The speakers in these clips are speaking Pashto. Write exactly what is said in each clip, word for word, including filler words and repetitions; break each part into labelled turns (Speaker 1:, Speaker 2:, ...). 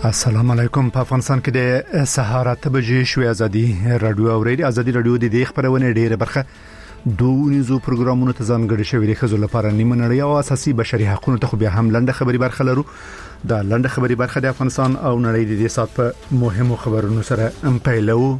Speaker 1: السلام علیکم. په افغانستان کې د سهار اته بجې شوې ازادي رادیو اورېدي. ازادي رادیو د دې خبرونه ډېره برخه دوه نيزو پروګرامونو ته ځانګړي شوی دی. خزو لپاره نیمه نړۍ او اساسي بشري حقوقو ته خو بیا هم لنډه خبري برخه لرو. دا لنډه خبري برخه د افغانستان او نړۍ د دې سات په مهمو خبرونو سره ام پیلو.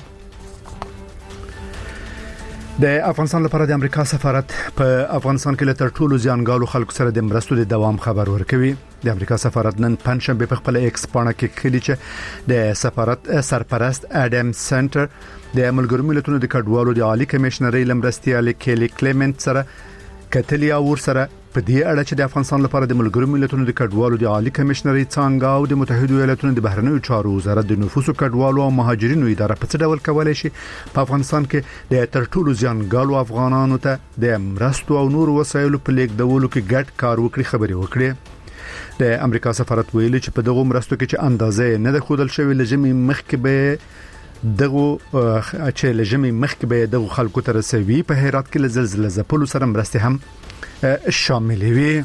Speaker 1: د افغانستان لپاره د امریکا سفارت په افغانستان کې لتر ټولو ځانګالو خلکو سره د مرستو د دوام خبر ورکوي. د امریکا سفارت نن پنځشنبه په خپل ایکس پاڼه کې کلی چې د سفارت سرپرست اډم سنټر د ملګرو ملتونو د کډوالو د عالی کمشنري لمرستيال کېلی کلیمنت سره کتلی او ور سره په دې اړه چې د افغانستان لپاره د ملګرو ملتونو د کډوالو د عالی کمشنري څنګه او د متحده ایالاتونو د بهرنیو چارو وزارت د نفوسو کډوالو او مهاجرینو اداره په څه ډول کولای شي په افغانستان کې د تر ټولو ځانګالو افغانانو ته د مرستو او نور وسایلو په لیږدولو کې ګډ کار وکړي خبري وکړي. د امریکا سفارت ویلي چې په دغه مرستو کې چې اندازې نه د خودل شوی لجمي مخکې به دغه چې لجمي مخکې به دغه خلکو ته رسوي. په هرات کې د زلزلې ځپلو سره مرستې هم شامل وي.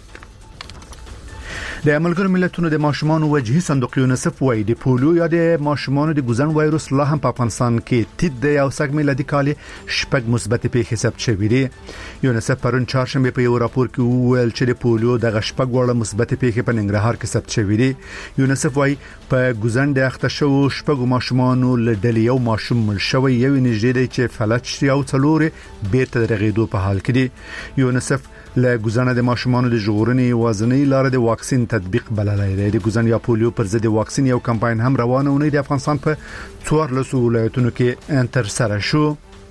Speaker 1: د ملګرو ملتونو د ماشومان وجهي صندوق یونیسف وايي د پولیو یا د ماشومان د ګوزن وایروس لا هم په افغانستان کې تید د یو سګ میلادي کال شپږ مثبت پیښې ثبت شوې دي. یونیسف پرون چهارشنبه په یو راپور کې وویل چې د پولیو د شپږ وړه مثبت پیښې په ننګرهار کې ثبت شوې دي. یونیسف وايي په ګوزن د اخته شو شپږ ماشومان له ډلې یو ماشوم مړ شوی یو نږدې دی چې فلج شي او څلورې بیرته درغېدو په حال کې دي. یونیسف له ګوزنه د ماشومان د ژغورنې وازنې لاره د واکسین تطبیق بللای دی. د ګوزن یا پولیو پر ضد واکسین یو کمپاین هم روانه ونی د افغانستان په څوارلسو ولایتونو کې تر سره شو.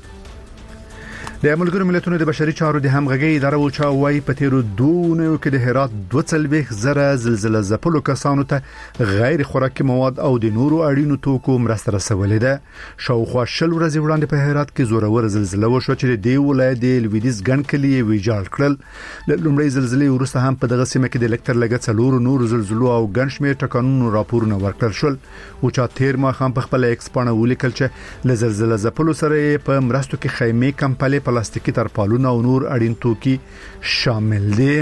Speaker 1: د ملګرو ملتونو د بشري چارو د همغږي اداره او چاوي په تیرو دوه کې د هرات دوه څلويخ زره زلزلې ځپلو کسانو ته غیر خوراکي مواد او د نورو اړینو توکو مرسته رسولې ده. شاوخوا شل ورځې وړاندې په هرات کې زورور زلزلې وشو چې د ولایت د لویدیز ګڼکلي ویجاړ کړل. لومړی زلزلې وروسته هم په دغه سیمه کې د لکتر لګت څلور نور زلزلو او ګڼشمیر ټکانونو راپورونه ورکړل شول. او چا تیر ما هم په خپل ایکس پاڼه ولیکل چې ل زلزلې ځپلو سره په مرستو کې خیمه کمپلې پلاستیکي ترپالونه او نور اړین توکي شامل دي.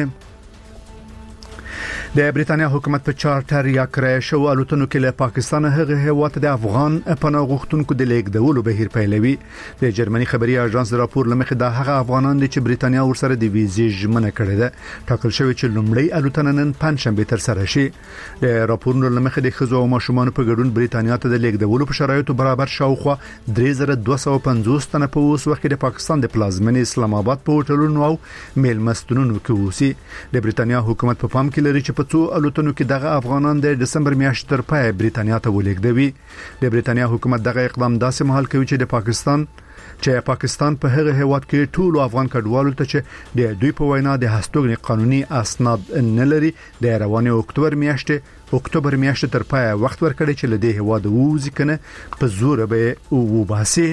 Speaker 1: د بریتانیا حکومت په چارټر یا کرایه شو الوتنو کې له پاکستان هغه هیواد د افغان پناه غوښتونکو د لیږدولو بهیر پیلوي. د جرمني خبري اژانس راپور لمخې د هغه افغانان چې بریتانیا ورسره د ویزې ژمنه کړې ده ټاکل شوی چې لومړی الوتنه نن پنځشنبه تر سره شي. د راپورونو لمخې د خزو او ماشومان په ګډون بریتانیا ته د لیږدولو په شرایطو برابر شاوخوا درې زره دوه سوه پنځوس تنه په اوس وخت کې د پاکستان د پلازمینې اسلام آباد په هوټلونو او میلمستونونو کې اوسي. د بریتانیا حکومت په پام کې لري چې په څو الوتنو کې دغه افغانان د دسمبر میاشتې تر پای بریتانیا ته ولیږدوي. د بریتانیا حکومت دغه اقدام داسې مهال کوي چې د پاکستان چې پاکستان په هغه هیواد کې ټول افغان کډوالو ته چې د دوی په وینا د هستوګنې قانوني اسناد نه لري د رواني اکتوبر میاشتې اکتوبر میاشتې تر پای وخت ورکړي چې له دې هیواد ووځي کنه په زور به وباسي.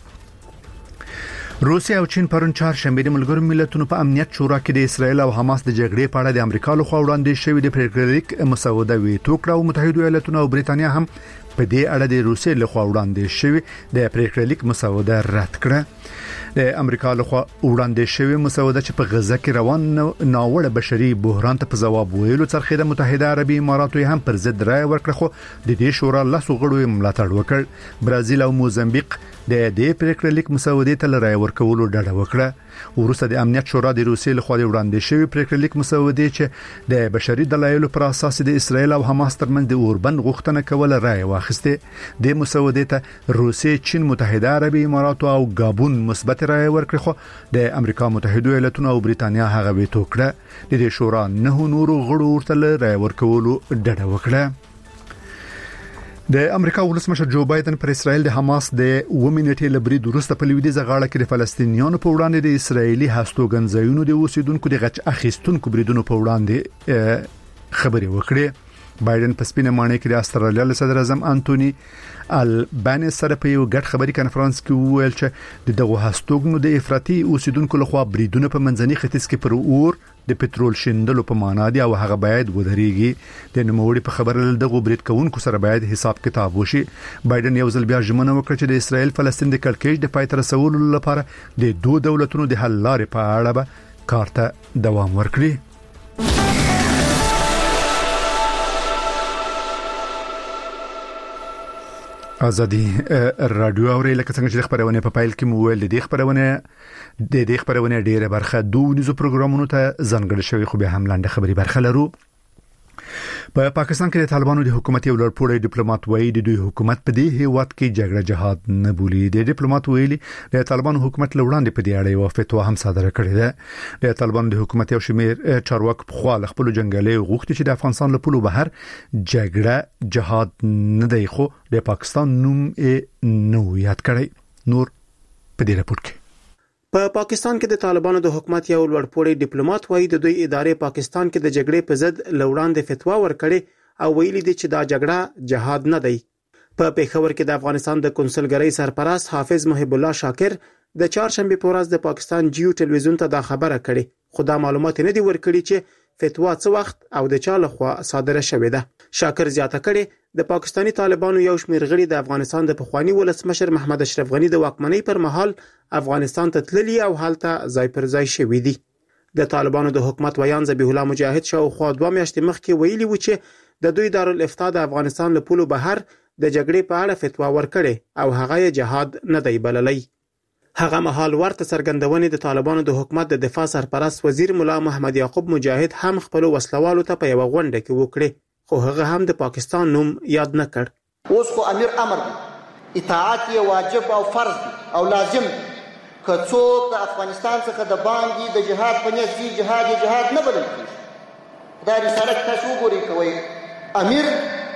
Speaker 1: روسیا او چین پرون چهارشنبه د ملګرو ملتونو په امنیت شورا کې د اسرایل او حماس د جګړې په اړه د امریکا لخوا وړاندې شوی د پریکړلیک مسوده ویټو کړه او متحده ایالاتونو او بریتانیا هم په دې اړه د روسیې لخوا وړاندې شوی د پریکړلیک مسوده رد کړه. د امریکا لخوا وړاندې شوی مسوده چې په غزه کې روان ناوړه بشري بحران ته په جواب ویلو څرخه د متحده عربي اماراتو هم پر ضد رائے ورکړه خو د دې شورا لاسو غړو ملاتړ وکړ. برازیل او موزمبیق د دې پریکړلیک مسودې ته رائے ورکولو ډډه وکړه. ورسته د امنیت شورا د روسیې لخوا وړاندې شوی پریکړلیک مسودې چې د بشري دلایلو پر اساس د اسرایل او حماس ترمنځ د اوربند غوښتنه کوله رائے واخیسته. د مسودې ته روسیې، چین، متحده عربي امارات او گابون مثبت رائے ورکړه خو د امریکا متحده ایالاتونو او بریتانیا هغه ویټو کړه. د دې شورا نه نورو غړو ورته رائے ورکولو ډډه وکړه. د امریکا ولسمشر جو بایدن پر اسرائیل د حماس د ومنټي لبري درسته په لویدیزه غاړه کې د فلسطینیانو په وړاندې د اسرایلی هستوګنځایونو د اوسیدونکو د غچ اخیستونکو بریدونو په وړاندې خبري وکړي. بایدن په سپینه مانې کې د استرالیا له صدر اعظم انټونی البانیز سره په یو ګډ خبري کانفرنس کې وویل چې دغه هستوګنو د افراطي اوسیدونکو لخوا بریدونه په منځني ختیځ کې پر اور د پټرول شیندلو په معنا دي او هغه باید ودرېږي. د نوموړي په خبره دغه برید کوونکو سره باید حساب کتاب وشي. بایدن یو ځل بیا ژمنه وکړه چې د اسرائیل فلسطین د کړکېچ د پای ته رسولو لپاره د دوه دولتونو د حل لارې په اړه به کار ته دوام ورکړي. ازادي رادیو اوري لکه څنګه چې خبرونه په فایل کې مو ویل دي خبرونه د دې خبرونه ډیره برخه دوه نيزو پروګرامونو ته ځانګړي شوی خو به هم لاندې خبري برخه لرو. په پاکستان کې د طالبانو د حکومت یو لړپوړی ډیپلوماټ وایي د دوی حکومت په دې هیواد کې جګړه جهاد نه بولي. د ډیپلوماټ ویلي د طالبانو حکومت لوړاندې په دې اړه یو فتوا هم صادره کړې ده. د طالبانو د حکومت یو شمېر چارواکي په خپل خپل جنگالي غوښتي چې د افغانستان له پولو بهر جګړه جهاد نه دی، خو د پاکستان نوم یې نو یاد کړی. نور په دې راپور کې
Speaker 2: په پا پاکستان کې د طالبانو د حکومت یو لوړپوړی ډیپلوماټ وایي د دوی ادارې پاکستان کې د جګړې په ضد لوړاندې فتوا ورکړې او ویلي دي چې دا جګړه جهاد نه دی. په پیښور کې د افغانستان د کنسولګرۍ سرپرست حافظ محب الله شاکر د چهارشنبه په ورځ د پاکستان جیو ټلویزیون ته دا خبره کړې، خو دا معلومات نه دي ورکړي چې فتوا څه وخت او د چا لخوا صادره شوې ده. شاکر زیاته کړي د پاکستانی طالبانو یو شمېر غړي د افغانستان د پخوانی ولسمشر محمد اشرف غنی د واکمنۍ پر مهال افغانستان ته تللي او حالته ځای پر ځای شوي دي. د طالبانو د حکومت ویان ذبیح الله مجاهد شاوخوا دوه میاشتې مخکې ویلي و چې د دوی دارالافتا د افغانستان له پولو بهر د جګړې په اړه فتوا ورکړې او هغه یې جهاد نه دی بللی. هغه مهال ورته څرګندونې د طالبانو د حکومت د دفاع سرپرست وزیر مولا محمد یعقوب مجاهد هم خپل وسلوالو ته په یو غونډه کې وکړي، خو هغه هم د پاکستان نوم یاد نه کړ.
Speaker 3: اوس خو امیر امر دی، اطاعت یې واجب او فرض دی او لازم دی. که څوک د افغانستان څخه د باندې د جهاد په نیت ځي، جهاد یې جهاد نه بلل کېږي. دا رساله کې تاسو وګورئ، کوئ امیر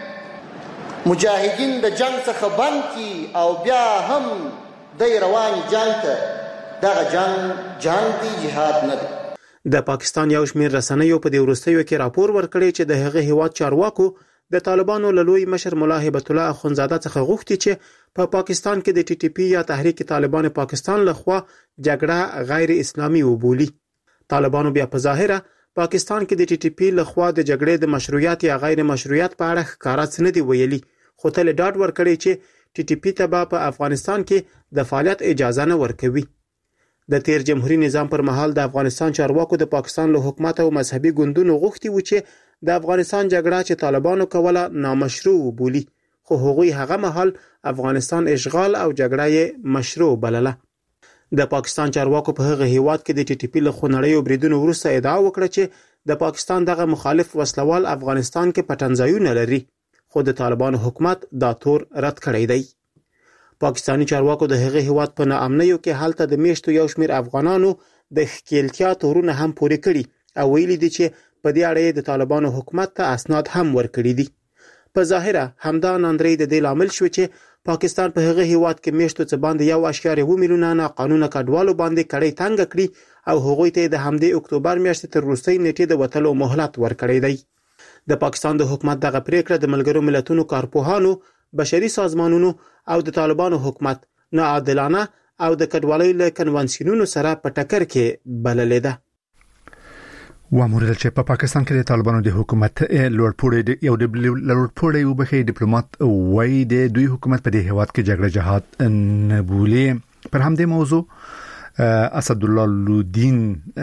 Speaker 3: مجاهدین د جنگ څخه بند کړي او بیا هم د رواني جنگ ته، دغه جنگ جنگ دی، جهاد نه دی.
Speaker 2: د پاکستان یو شمېر رسنیو په دې وروستیو کې راپور ورکړی چې د هغه هیواد چارواکو د طالبانو له لوی مشر مولا هبت الله اخونزاده څخه غوښتي چې په پا پاکستان کې د ټي ټي پی یا تحریک طالبان پاکستان لخوا جګړه غیر اسلامي وبولي. طالبانو بیا په ظاهره پاکستان کې د ټي ټي پی لخوا د جګړې د مشروعیت یا غیر مشروعیت په اړه ښکارا څه نه دی ویلي، خو تل ډاډ ورکړی چې ټي ټي پی ته په افغانستان کې د فعالیت اجازه نه ورکوي. د تیر جمهوریت نظام پر مهال د افغانستان چارواکو د پاکستان له حکومت او مذهبي ګوندونو غوښتي و چې د افغانستان جګړه چې طالبانو کوله نامشروع بولی، خو هغوی هغه مهال افغانستان اشغال او جګړه یې مشروع بلله. د پاکستان چارواکو په هغه هیواد کې د ټي ټي پی له خونړیو بریدونو وروسته ادعا وکړه چې د پاکستان دغه مخالف وسلوال افغانستان کې پټنځایونه لري، خو د طالبانو حکومت دا تور رد کړی دی. پاکستانی چارواکو د هغه هیواد په ناامنیو کې حالت د میشتو یو شمېر افغانانو د ښکیلتیا تورونه هم پورې کړي او ویلي دي چې په دې اړه د طالبانو حکومت ته اسناد هم ورکړي دي. په ظاهره همدا ناندري د دې لامل شو چې پاکستان په هغه هیواد کې میشتو څخه باندې یو اشاره و میلیونه ناقانونه کډوالو باندې کړي تنګ کړي او هغوی ته د همدې اکتوبر میاشتې تر وروستۍ نیټې د وټلو مهلت ورکړی دی. د پاکستان د حکومت دغه پریکړه د ملګرو ملتونو کارپوهانو، بشري سازمانونو او د طالبانو حکومت ناعادلانه او د کډوالۍ له کنوانسیونونو سره په ټکر کې بللې ده.
Speaker 1: وامور چې په پاکستان کې د طالبانو د حکومت لوړپوړی یو د لوړپوړی یو بخې ډیپلوماټ وایي د دوی حکومت په دې هیواد کې جګړه جهاد نه بولي. پر همدې موضوع اسد الله لودین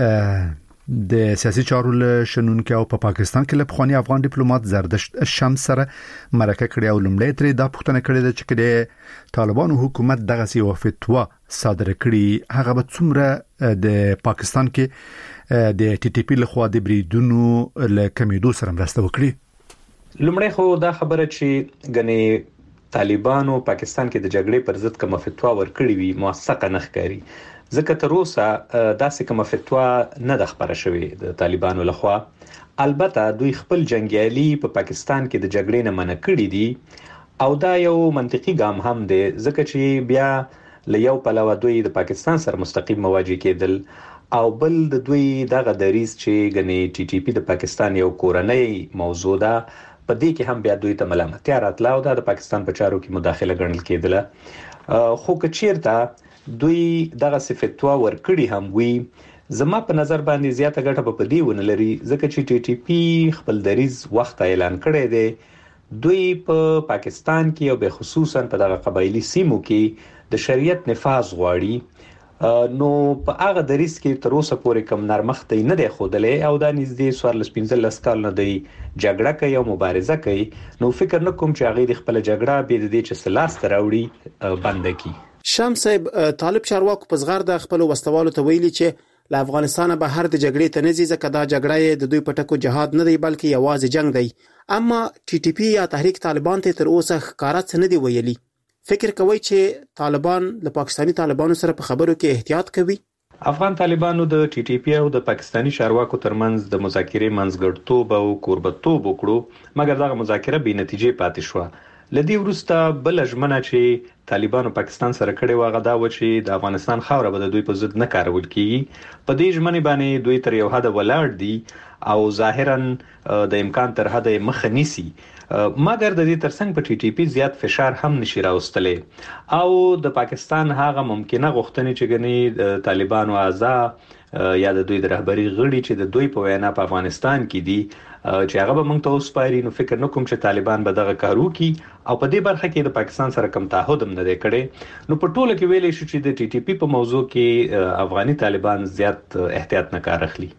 Speaker 1: د سیاسي چارو له شنونکو او په پاکستان کې له پخوانی افغان ډیپلوماټ زردشت شمس سره مرکه کړې او لومړی ترې دا پوښتنه کړې ده چې د طالبانو حکومت دغه سی فتوا صادره کړي، هغه به څومره د پاکستان کې د ټي ټي پی له خوا د بریدونو له کمیدو سره مرسته وکړي.
Speaker 4: لومړی خو دا خبره چې غني طالبانو پاکستان کې د جګړې پر ضد کوم فتوا ورکړي وي موثقه نه ښکاري، ځکه تر اوسه داسې کوم فتوا نه د خبره شوې د طالبانو لخوا. البته دوی خپل جنگیالي په پا پاکستان کې د جګړې نه منع کړي دي او دا یو منطقي ګام هم دی، ځکه چې بیا له یو پلوه دوی د پاکستان سره مستقیم مواجه کېدل او بل د دوی دغه دریز چې غني ټي ټي پی د پاکستان یو کورنۍ موضوع ده، په دې کې هم بیا دوی ته ملامتیا راتله او د پاکستان په چارو کې مداخله ګڼل کېدله. خو که چیرته دوی دغه فتوا ورکړي هم وي، زما په نظر باندې زیاته ګټه په دې ونه لري، ځکه چې ټي ټي پی خپل دریز وخت اعلان کړی دی. دوی په پا پاکستان کې او به خصوصا په دغه قبایلی سیمو کې د شریعت نفاذ غواړي نو په هغه دریس کې تر اوسه پورې کم نرمښت نه دی خودلې او دا نږدې څوارلس پنځلس کال نه دی جګړه کوي او مبارزه کوي. نو فکر نه کوم چې هغه د خپل جګړه به د دې چې سلاس تراوړي بند کی.
Speaker 2: شمس صاحب طالب چارواکو په صغر د خپل وسوالو ته ویلي چې له افغانستان بهر د جګړې ته نزي ځکه دا جګړه د دوی پټکو جهاد نه دی بلکې یوازې جنگ دی. اما ټي ټي پی یا تحریک طالبان ته تر اوسه ښکارا څه نه دی ویلي. فکر کوي چې طالبان له پاکستانی طالبانو سره په خبرو کې احتیاط کوي.
Speaker 4: افغان طالبانو د ټي ټي پی او د پاکستانی چارواکو ترمنځ د مذاکرې منځګړتوب او کوربتوب وکړو مګر دغه مذاکره بې نتیجې پاتې شو. لدی ورسته بل ژمنه چې طالبانو پاکستان سره کړې و غدا و چې د افغانستان خاوره به د دوی په ضد نه کارول کیږي. په دې ژمنې باندې دوی تر یو حد ولاړ دي او ظاهرا د امکان تر حد مخ نیسي مګر د دې ترڅنګ په ټي ټي پی زیات فشار هم نشي راوستلې او د پاکستان هغه ممکنه غوښتنې چې غني طالبانو اعضا یا د دوی د رهبری غړي چې د دوی په وینا په افغانستان کې دي چې هغه به موږ ته وسپاري. نو فکر نکوم چې طالبان به دغه کارو کوي او په دې برخه کې د پاکستان سره کوم تعهد هم نه دی کړی. نو په ټوله کې ویلې شو چې د ټي ټي پی په موضوع کې افغاني طالبان زیات احتیاط نه کار اخلي.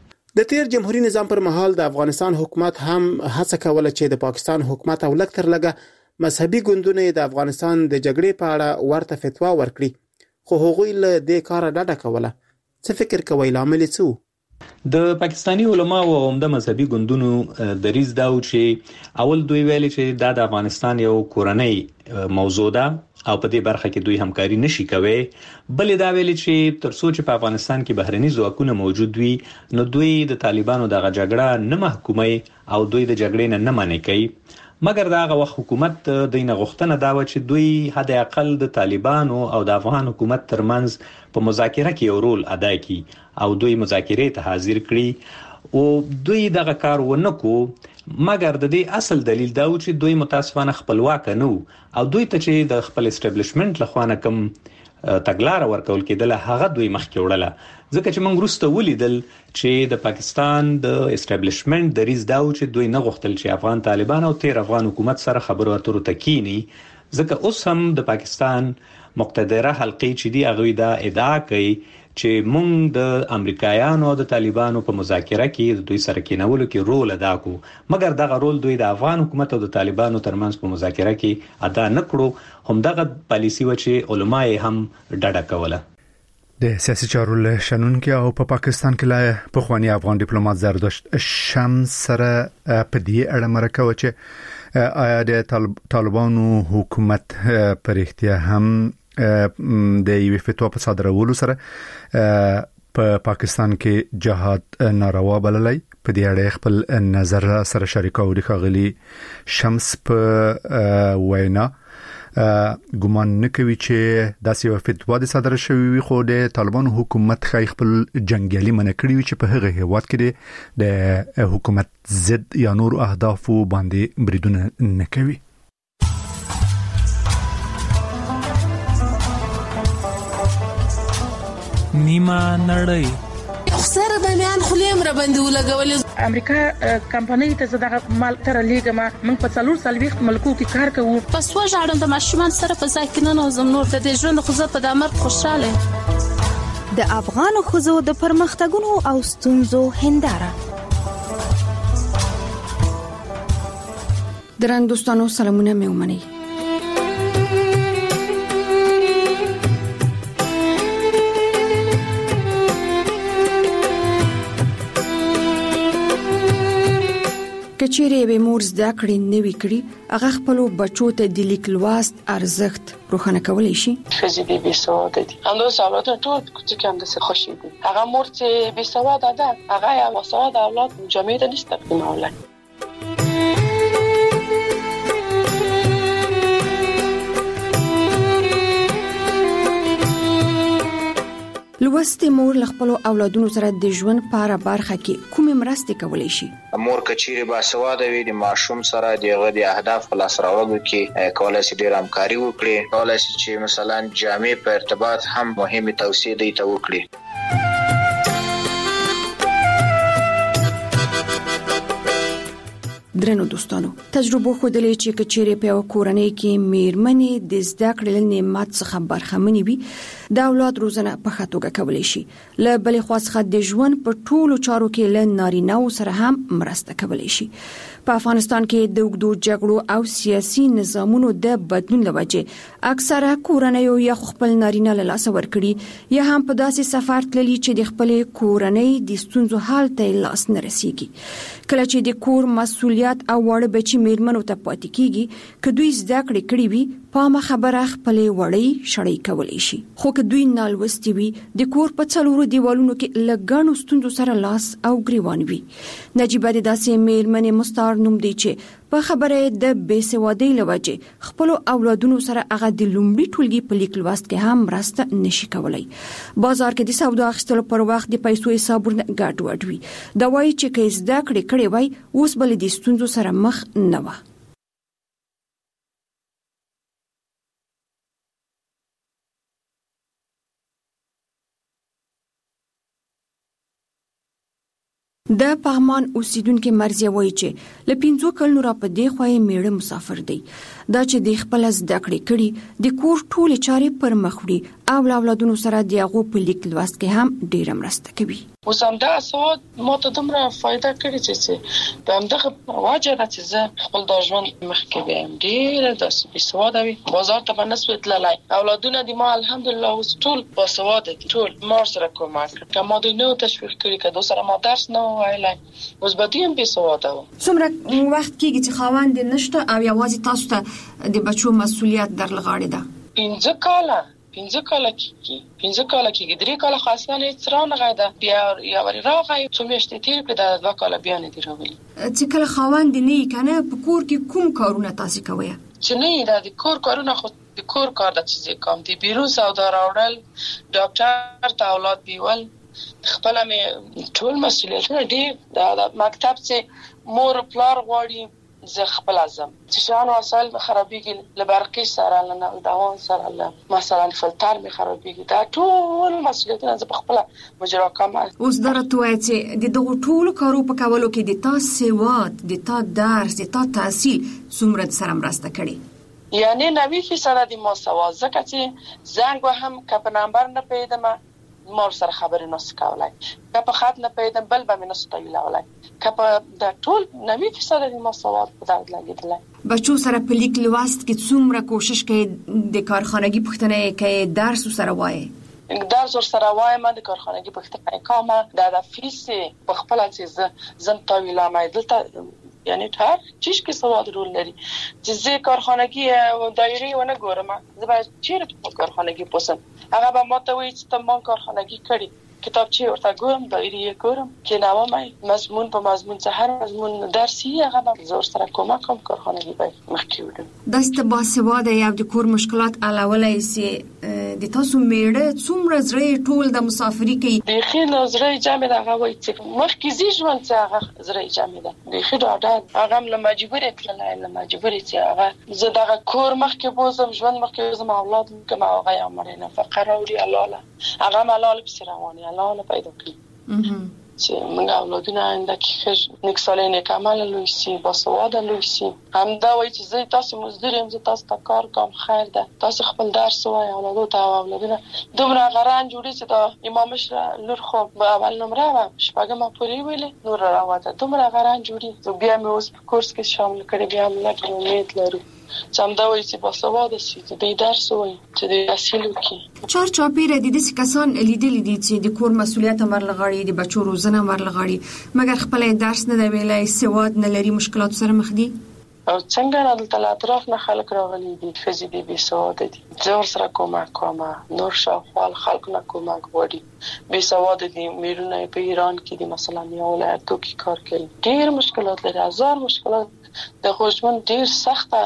Speaker 2: د تیر جمهوریت نظام پر مهال د افغانستان حکومت هم هڅه کوله چې د پاکستان حکومت او لږ تر لږه مذهبي ګوندونه د افغانستان د جګړې په اړه ورته فتوا ورکړي خو هغوی له دې کاره ډډه کوله. څه فکر کوي لامل څه؟
Speaker 4: د پاکستانی علما او عمده مذهبي ګوندونو دریځ دا و چې اول دوی ویل چې دا د افغانستان یو کورنۍ موضوع ده او په دې برخه کې دوی همکاري نشي کوي. بل دا ویل چې تر څو چې په افغانستان کې بهرني ځواکونه موجود وي نو دوی د طالبانو دغه جګړه نه محکومي او دوی د جګړې نه نه منې کوي. مګر داغه وخت حکومت د دینه غوښتنه دا و چې دوی حد اقل د طالبانو او د افغان حکومت ترمنځ په مذاکره کې یو رول ادا کړي او دوی مذاکرې ته حاضر کړي او دوی دغه کار ونه کو. مګر د دې اصل دلیل دا و چې دوی متاسفانه خپلواک نه وو او دوی ته چې د خپل اسټابلیشمنت لخوا کم تګلار ورکول کېدل هغه دوی مخکې وړله ځکه چې موږ وروسته ولیدل چې د پاکستان د اسټابلیشمنت دریځ دا و چې دوی نه غوښتل چې افغان طالبان او تیر افغان حکومت سره خبرو اترو ته کینی ځکه اوس هم د پاکستان مقتدره حلقې چې دی هغه دا ادعا کوي چې موږ د امریکایانو او د طالبانو په مذاکره کې د دوی سره کېنولو کې رول ادا کوو مګر دغه رول دوی د افغان حکومت او د طالبانو ترمنځ په مذاکره کې ادا نه کړو. هم دغه پالیسی و چې علما یې هم ډډه کوله.
Speaker 1: د سیاسي چارو له شنونکو او په پاکستان کې لا په خواني افغان ډیپلوماټ زردشت شمس سره په دې اړه مرکه و چې آیا د طالبانو حکومت پر اختیار هم د یوې فتوا په صادرولو سره په پاکستان کې جهاد ناروا بللای. په دې اړه خپل نظر سره شریکو د خغلی شمس په وینا ګمان نکوي چې داسې یو فتوا د صادره شوی وي خو د طالبانو حکومت خای خپل جنگیالي منع کړی وي چې په هغه هیواد کې د حکومت ضد یا نور اهداف باندې بریدونه نه کوي.
Speaker 5: نیمه نړۍ
Speaker 6: سره د میان خلیم را باندې ولګولې
Speaker 7: امریکا کمپنۍ ته زداغه مال تر لیګما موږ په څلور سالويخت ملکو کې کار کوو.
Speaker 6: پس وژاړم د ماشومان سره په ځای کې نه نوزم نور د ژوند خو زه په دمر خوشاله.
Speaker 8: د افغان خوځو د پرمختګونو او ستونزو هنداره.
Speaker 9: درنو دوستانو سلامونه مې ومنئ. کچېرې به مور زده کړې نه وکړي هغه خپل بچو ته د لیک لوست ارزښت روښانه کولای شي.
Speaker 10: فزي بي سواد دي اندو سواد ټول چې کوم د څه خوشي دي هغه مور چې بي سواد ده هغه یا سواد اولاد جامعه ته نشته کومه.
Speaker 9: لوستې مور خپل اولادونو سره د ژوند په اړه برخه کې کومې مرستې کولای شي؟
Speaker 11: مور کچېرې باسواده وي د ماشوم سره دغه د اهداف په لاس راوړلو کې کولای شي ډېر همکاري وکړي. کولای شي چې مثلا جامع په ارتباط هم مهمه توصیه دی ته وکړي.
Speaker 9: درنو دوستانو تجربه خودلې چې کچېرې په کورنۍ کې میرمنې د زده کړې نعمت څخه برخمنې وي د اولاد روزنه په خاطوګه کولای شي ل بلې خاصه د ژوند په ټولو چارو کې ل نارینه سره هم مرسته کولای شي په افغانستان کې د وګړو جګړو او سیاسي نظامونو د بدلون لوجه اکثره کورنۍ یا خپل نارینه له لاس ورکړي یا هم په داسې سفر تللی چې د خپل کورنۍ د ستونزو حل ته لاس نه رسیږي کله چې د کور مسؤلیت او وړ بچی میرمنو ته پاتې کیږي که دوی زده کړې کړې وي په ما خبره خپل وړي شړې کولای شي خو که دوی نالوستي وي د کور په څلورو دیوالونو کې لګانو ستوندو سره لاس او گریوان وي نجيبه د داسې میرمنې مستعار نوم دی چې په خبره د بیسوادۍ لوجه خپل اولادونو سره هغه د لومړي ټولګي په لیک لوست کې هم مرسته نشي کولای بازار کې د سودا اخیستلو پر وخت د پیسو حسابونه ګډ وډ وي دا وایي چې که زده کړې کړې وای اوس بل د ستونزو سره مخ نه و د پغمان اوسیدونکو مرزیه وایي چې ل پینځو کلونو را په دی خوای میړه مسافر دی دا چې د خپل زده کړې کړي د کور ټول چارې پر مخ وړي او اولادونو سره د هغه په لیک لوست کې هم ډیره مرسته کوي
Speaker 10: اوس هم دا سواد ماته دومره فائدہ کړی چې په همدغه واجه ده چې زه خپل د ژوند مخکې بیم ډیره د سواد وي بازار ته باندې تللای اولادونه د ما الحمدلله اوس ټول با سواد دي ټول ما سره کومک کوي ما دوی نو تشویق کړی کده سره ما درس نه وایلای اوس بدیم به سواد و
Speaker 9: څومره وخت کېږي چې خاوند نشته او یوازې تاسو ته د بچو مسؤلیت در لغاړي ده
Speaker 10: پنځه کاله پنځه کاله کې پنځه کاله کې درې کاله خاصه نه څرانه غاده بیا یا ور راغی څو میاشتې تیر کړ د دوه کاله بیا نه دی راغلی
Speaker 9: چې کله خاوند نه کنه په کور کې کوم کارونه تاسو کوي
Speaker 10: چې نه د کور کارونه خو د کور کار د چیزې کم دی بیرون سودا راوړل ډاکټر ته اولاد بیول خپل مې ټول مسؤلیتونه دي د مکتب چې مور پلار غواړي زه خپل اعظم چې شان وسایل خرابېږي لبرقي سره لنه دوام سره له مثلا فلتر می خرابېږي دا ټول مسؤلیتونه زه خپل مجرا کوم
Speaker 9: اوس درته وایي چې د دغه ټول کارو په کولو کې د تاسو سواد د تاسو درس د تاسو تحصیل څومره سره مرسته کړي
Speaker 10: یعنی نوي فیصد د ما سواد زکه چې زنګ وهم کپ نمبر نه پیدم مور سره خبرې نس کولای کپ خط نه پیدم بل به نس تایلولای کپ د ټول نوي فیصد د ما سواد په درد لګیدل
Speaker 9: بچو سره په لیک لوست کې څومره کوشش کوي د کارخانګي پښتنه کوي درس سره وایي
Speaker 10: درس سره وایي ما د کارخانګي پښتنه کومه د فیس په خپل چې زم تایلا مې دلته یعنی هر چیز کې سواد رول لري چې زه کارخانګي دایره ونه ګورم زه به چیرې په کارخانګي پوسم هغه به ماته وایي چې ته مون کارخانګي کړی کتابچه ورته ګورم دایره ګورم کې نو مې مضمون په مضمون څه هر مضمون درسي هغه به زور سره کومه کوم کارخانګي به مخکې وډم
Speaker 9: داسته با سواد یا د کور مشکلات علاوه سي د تاسو میړه څومره زړه ټول د مسافرۍ کې
Speaker 10: د خې نظرې جامې دغه وایي چې مخکې زی ژوند څه هغه زړه جامې ده د خې ډاډه هغه له مجبورې تللای له مجبورې چې هغه زه دغه کور مخکې بوزم ژوند مخکې بوزم اولاد کوم هغه یا مرینه فقره وړي الله هغه ملال په رواني الله نه پیدا کړی چې موږ اولادونه آینده کې ښه نیک صالح نیک عمل لوی شي باسواده لوی شي همدا وایي چې زه تاسو مزدور یم زه تاسو ته کار کوم خیر ده تاسو خپل درس وایي اولادو ته اولادونه دومره غران جوړي چې دا امام مشر لور خو په اول نمبر و شپږم پورې ویلې نور راوته دومره غران جوړي بیا مې اوس په کورس کې شامل کړي بیا موږ امید لرو څنګه وایي چې باسواده شي چې د درس وایي چې د اصل کې
Speaker 9: چار چاپیره د دې کسان لیدل دي چې د کور مسؤلیت امر لغړي د بچو روزنه امر لغړي مګر خپل درس نه دی ویلای سواد نه لري مشکلات سره مخ دي
Speaker 10: او څنګه نه د اطراف نه خلک راغلي دي فزي دي بي سواد دي زور سره کومه کومه نور شاوخوا خلک نه کومه غوړي بي سواد دي میرونه په ایران کې دي مثلا یو ولایتو کې کار کوي ډېر مشکلات لري هزار مشکلات د خوشمن ډیر سخته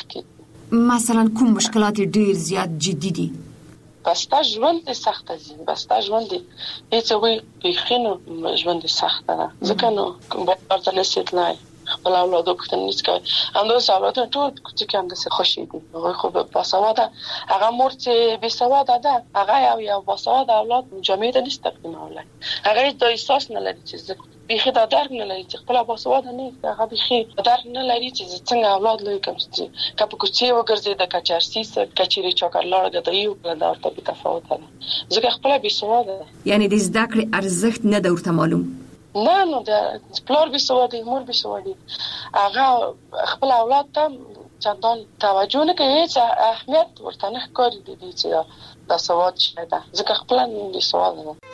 Speaker 10: مخکې
Speaker 9: مثلا کوم مشکلات ډیر زیات جدي دي
Speaker 10: بستا ژوند سخته دي بستا ژوند هیڅ وی بخینو ژوند سخته ده ځکه نو بازار ته نسیتلای خپل اولادو پوښتنه نشي کوي همداسې اولادونه ټول چې کوم د خوشي دي هغه خو باسواده هغه مور چې باسواده ده هغه یو یو باسواده اولاد جامعه ته نشي تقدیمولای هغه د احساس نه لري چې بيخي دا درک نه لري چې خپل باسواده نه هغه بيخي درک نه لري چې څنګه اولاد لوي کوم چې کله کوڅه وګرځي د کچارسي سره کچيري چاکرلاړه د یو کله دا ورته تفاوت ده ځکه خپل باسواده
Speaker 9: یعنی د زده کړې ارزښت نه د ورته معلوم
Speaker 10: نه نو د پلار باسواده مور باسواده هغه خپل اولاد ته چندان توجه نه کوي چې اهمیت ورته نه ښکاري دي چې دا سواد شته ځکه خپل باسواده ده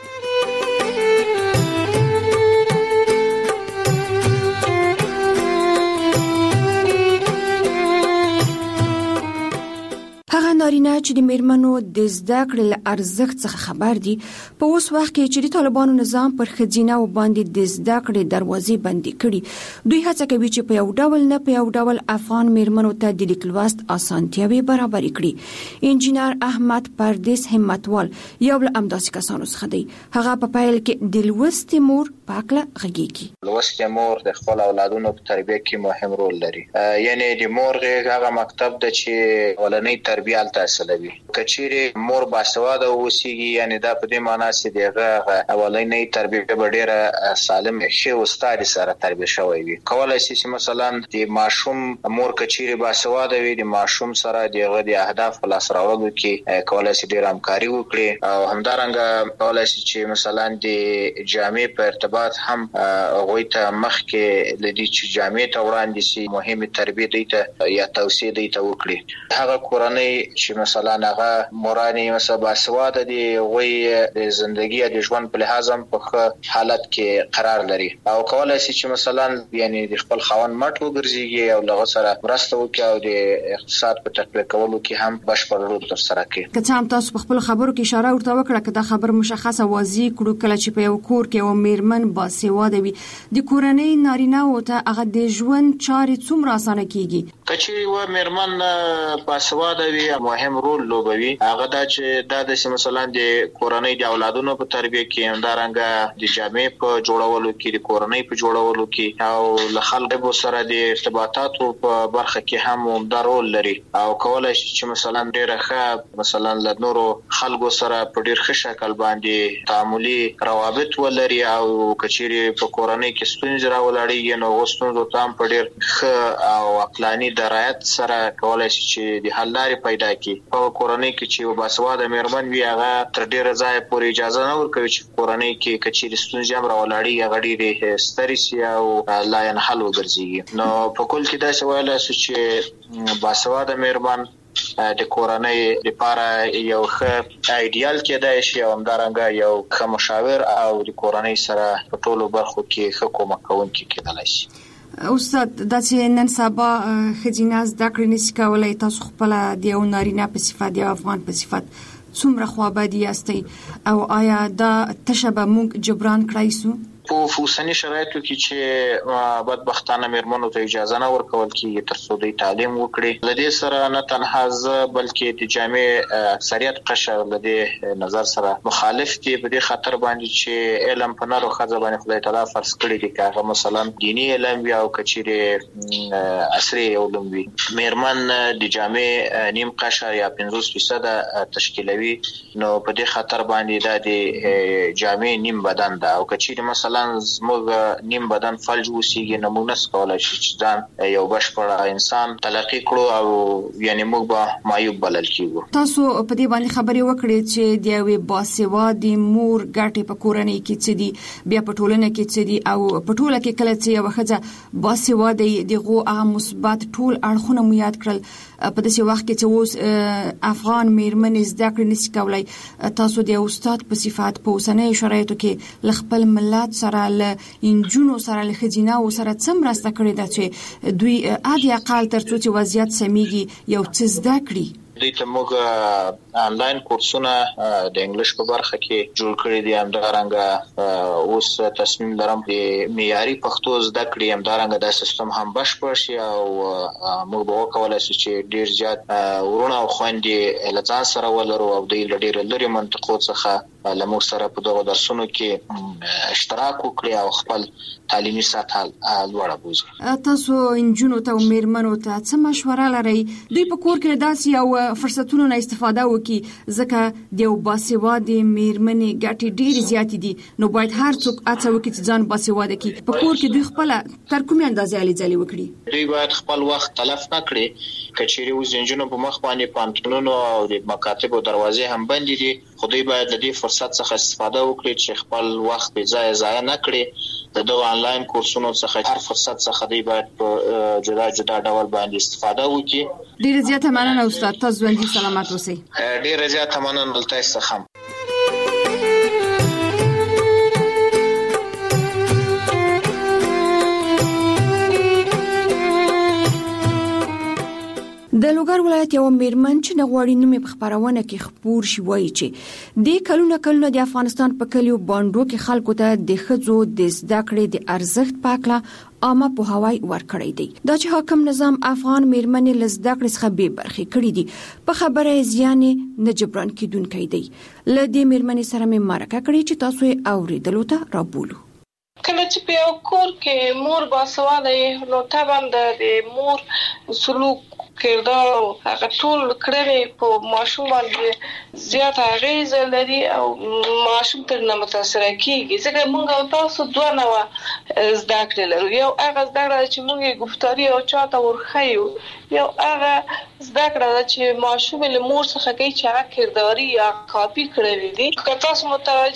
Speaker 9: هغه نارینه چې د میرمنو د زده کړې له ارزښت څخه خبر دي په اوس وخت کې چې د طالبانو نظام پر ښځینه و باندې د زده کړې دروازې بندي کړي دوی هڅه کوي چې په یو ډول نه په یو ډول افغان میرمنو ته د لیک لوست اسانتیاوي برابر کړي انجینر احمد پردیس همتوال یو له امداسي کسانو څخه دی هغه په پیل کې د لوست مور پاکله غږیږي
Speaker 11: لوست مور د خپل اولادونو په تربیه کې مهم رول لري یعنی د مور هغه مکتب د چې ولنۍ تربیه تاسلوي کچېره مور باسواده اوسېږي یعنی دا په دې معنی چې دغه اولنۍ تربیه به ډیره سالم شي او ستاري سره تربیه شوی وي کولای شي چې مثلا د ماشوم مور کچېره باسواده وي د ماشوم سره دغه د اهداف خلاص راوړلو کې کولای شي ډیر همکاري وکړي او همدارنګه کولای شي چې مثلا د جامع په ارتباط هم غوي ته مخ کې لدی چې جامع ته وړاندې شي مهمه تربیه دی ته یا توصیه دی ته وکړي هغه کورنۍ چې مثلا هغه مورانی مثلا باسواده دي وي د ژوندۍ د ژوند په لحاظ هم په حالت کې قرار لري او کولای شي چې مثلا یعنی د خپل خاوند مټ وګرځي او لغه سره مرسته وکړي او د اقتصاد په تقویه کولو کې هم بشپړ رول تر سره کوي
Speaker 9: که څه هم تاسو په خپل خبرو کې اشاره ورته وکړه که دا خبر مشخصه واضح کړو کله چې په یو کور کې و میرمن باسواده وي د کورنۍ نارینه او ته هغه د ژوند چارې څومره اسانه کیږي
Speaker 11: کچې و میرمن باسواده وي مهم رول لوبوي هغه دا چې دا د مثلا د کورنۍ د اولادونو په تربیه کې همدارنګه د جامع په جوړولو کې د کورنۍ په جوړولو کې او له خلکو سره د ارتباطاتو په برخه کې هم عمده رول لري او کولای شي چې مثلا ډیره ښه مثلا له نورو خلکو سره په ډیر ښه شکل باندې تعاملي روابط ولري او کچېری په کورنۍ کې ستونزې راولړي نو غوښتنو ته هم په ډیر ښه او عقلاني درایت سره کولای شي چې د حل لارې پیدا کی په کورنۍ کې چې باسواده میرمن وي هغه تر ډیره ځای پورې اجازه نه ورکوي چې کورنۍ کې کچېری ستونزې هم راولړي هغه ډیره ستري سي او لا ينحل وګرځي نو په کول کې دا څه ویل چې باسواده میرمن د کورنۍ لپاره یو ښه ایډیال کېدای شي او همدارنګه یو ښه مشاور او د کورنۍ سره په ټولو برخو کې ښه کومک کوونکی کېدای شي
Speaker 9: استاد د چې نن سبا خځینه زده کړې نشي کولای تاسو خپل د یو نارینه په صفت یا افغان په صفت څومره خوابدي یاستئ او آیا دا تشبه موږ جبران کړای سو
Speaker 11: په اوسنی شرایطو کې چې بدبختانه میرمنو ته اجازه نه ورکول کیږي تر څو د تعلیم وکړي لدې سره نه تنها ز بلکې د جامع اکثریت قشر لدې نظر سره مخالف دي په دې خاطر باندې چې علم په نارو خځه باندې خدای تعالی فرض کړی دي که مثلا دینی علم یا کچېره عصري علوم وي میرمن د جامع نیم قشر یا پنځوس فیصد تشکیلوي نو په دې خاطر باندې د جامع نیم بدن ده او کچېره مثلا زموږ نیم بدن فلج وسیږي نو موږ نس کولای شو چې ځان یو بشپړ انسان تلقي کړو او یعنی موږ به معیوب بلل کیږو
Speaker 9: تاسو په دې باندې خبرې وکړې چې د یوې باسواده مور ګټې په کورنۍ کې څه دي بیا په ټولنه کې څه دي او په ټوله کې کله چې یو ښځه باسواده دغه هغه مثبت ټول اړخونه مو یاد کړل په داسې وخت کې چې اوس افغان میرمنې زده کړې نشي کولای تاسو د استاد په صفات په اوسنۍ شرایطو کې ل خپل ملت سره له انجونو سره له خځینه او سره څم راسته کړی دا چې دوی عادي اقل تر څو چې وضعیت سميږي یو څه زده کړي
Speaker 11: دوی ته موږ آنلاین کورسونه د انګلیش په برخه کې جوړ کړی دي. همدارنګه اوس تصمیم لرم د معیاري پښتو زده کړې همدارنګه د سیستم هم بشپړ شي او موږ به وکولای شو چې ډیر زیات ورونه او خويندې له ځان سره ولرو او د ډیر لري منطقو څخه لمو سره په دغه درسونو کې اشتراک وکړي او خپل تعلیمي سطح لوړه بوزي.
Speaker 9: تاسو انجونو ته او میرمنو ته څه مشوره لرئ دوی په کور کې داسې یو فرصتونو نه استفاده وکړي ځکه د یو باسواده میرمنې ګټې ډېرې زیاتې دي نو باید هر څوک هڅه وکړي چې ځان باسواده کړي. په کور کې دوی خپل تر کومې اندازې علي ځلې وکړي
Speaker 11: دوی باید خپل وخت تلف نه کړي. کچېرې اوس انجونو په مخ باندې پانتونونو او د مکاتبو دروازې هم بندې دي خو دوی باید د دې فرصت څخه استفاده وکړي چې خپل وخت بې ځایه ضایع نه کړي. د دغه آنلاین کورسونو څخه هر فرصت څخه دوی باید په جدا جدا ډول باندې استفاده وکړي.
Speaker 9: ډیره زیاته مننه استاد تاسو ژوندۍ سلامت اوسئ.
Speaker 11: ډیره زیاته مننه دلته څخه.
Speaker 9: د لوګر ولایت یو میرمن چې نغواړي نومې په خبرونه کې خبر شي وایي چې د کلونه کلونه د افغانستان په کلیو باندو کې خلکو ته د خځو د زده کړې د ارزښت پاکله عامه په هواي ورکړی دی. دا چې حاکم نظام افغان میرمنې له زده کړې څخه بې برخې کړې دي په خبره زیان نه جبران کیدونکې دی. ل دې میرمنې سره مې مرکه کړې چې تاسو یې اوریدلو ته رابولو.
Speaker 10: کله چې په یو کور کې مور باسواده نو طبعا د مور سلوک کردار هغه ټول کړي په ماشوم باندې زیات اغیز لري او ماشوم تر نه متاثر کیږي. ځکه موږ تاسو دوه نو زده کړل لرو. یو هغه زده کړه چې موږ گفتاري او چاته ورخیو یو هغه زده کړه چې ماشوم له مور څخه کوي چې هغه کرداري یا کاپی کړی دي. که تاسو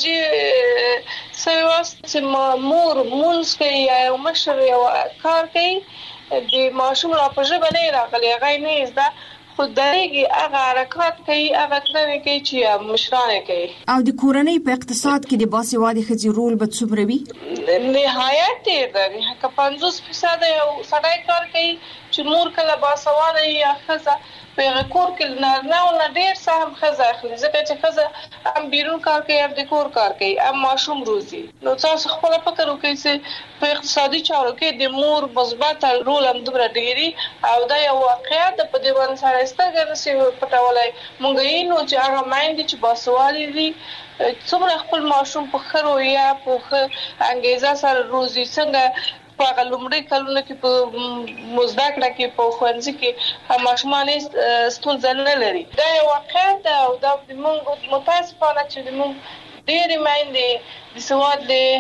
Speaker 10: متوجه سوي چې مور مونږ کوي یا مشر یو کار کوي د ماشوم لا په ژبه نه راغلی هغه نه زده خو دایږي هغه حرکت کوي هغه کړنې کوي چې مشرانه کوي.
Speaker 9: او د کورنۍ په اقتصاد کې د باسواده ښځې رول به څومره وي؟
Speaker 10: نهایت دی که پنځوس فیصد یو سړی کار کوي چې مور کله باسواده یا ښځه په کور کې نه نه ډېر سهم ښځه اخلي ځکه چې ښځه هم بیرون کار کوي هم د کور کار کوي هم ماشوم روزي. نو تاسو خپل فکر وکړئ چې په اقتصادي چارو کې د مور مثبت رول هم دومره ډېری او دا یو واقعیت په دې باندې سره ستګر نشي پټولای. مونږ یې نو چې هغه مایند چې باسواده دي څومره خپل ماشوم په خرو یا په انګیزه سره روزي څنګه په غلمړي کلونه کې په مزدکړه کې په خوانځي کې ماشومان ستونزه نه لري. دا یو واقعیت او دا موږ متاسفانه چې موږ ډېرې میندې د سواد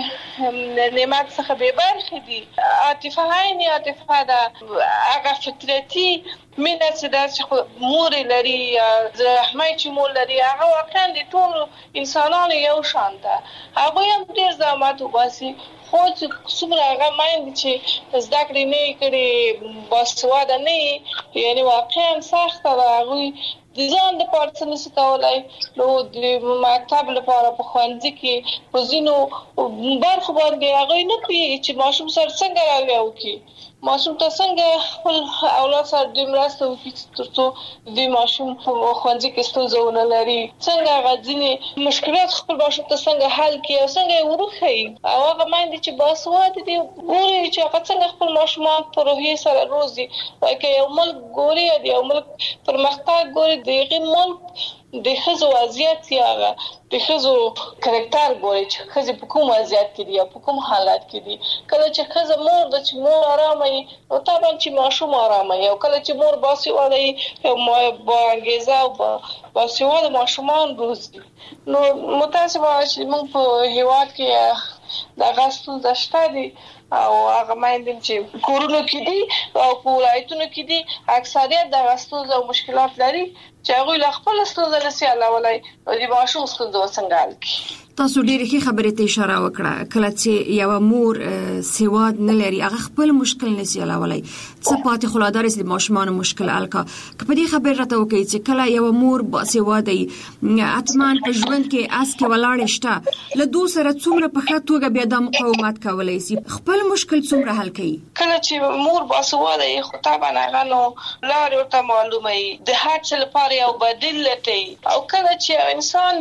Speaker 10: له نعمت څخه بې برخې دي. عاطفه عین عاطفه ده هغه فطرتي مینه چې داسې مور لري یا رحمه چې مور لري هغه واقعا د ټولو انسانانو یو شان ده. هغوی هم ډېر زحمت وباسي خو چې څومره هغه میندې چې زده کړې نه یې کړې باسواده نه یې یعنې واقعا سخته ده هغوی د ځان دپاره څه نشي کولی. نو د مکتب لپاره په ښوونځي کې په ځینو برخو باندې هغوی نه پوهېږي چې ماشوم سره څنګه رویه وکړي ماشوم ته څنګه خپل اولاد سره دوی مرسته وکړي تر څو دوی ماشوم په ښوونځي کې ستونزه ونه لري څنګه هغه ځینې مشکلات خپل ماشوم ته څنګه حل کړي او څنګه یې وروښیي او هغه میندې چې باسواده دي ګوري چې هغه څنګه خپل ماشومان په روحیې سره روزي. که یو ملک ګوري د یو ملک پرمختګ ګوري د هغې ملک د ښځو وضعیت یا هغه د ښځو کرکټر ګوري چې ښځې په کوم وضعیت کې دي یا په کوم حالت کې دي. کله چې ښځه مور ده چې مور ارامه وي نو طبعا چې ماشوم ارامه وي او کله چې مور باسواده وي با انګیزه او باسواده ماشومان روزي. نو متاسفانه چې موږ په هېواد کې دغه ستونزه شته دي او هغه میندې چې کورونو کې دي او په ولایتونو کې دي اکثریت دغه ستونزه او مشکلات لري چې هغوی له خپله ستونزه نشي حلولی نو د ماشوم ستونزه به څنګه حل کړي.
Speaker 9: تاسو ډېرې ښې خبرې ته اشاره وکړه. کله چې یو مور سواد نه لري هغه خپل مشکل نشي حلولای، څه پاتې خلادار سي د ماشومان مشکل الکا. که په دې خبر راته وکړي چې کله یو مور با سواد دی اتمان په ژوند کې اس کې ولاړ شته له دوه سره څومره په ښه توګه بیا د مقاومت کولای شي، خپل مشکل څومره حل کوي.
Speaker 10: کله چې مور با سواد دی خو طبعا هغه نو لار ورته معلومه وي د هر څه لپاره یو بدیل لټي، او کله چې انسان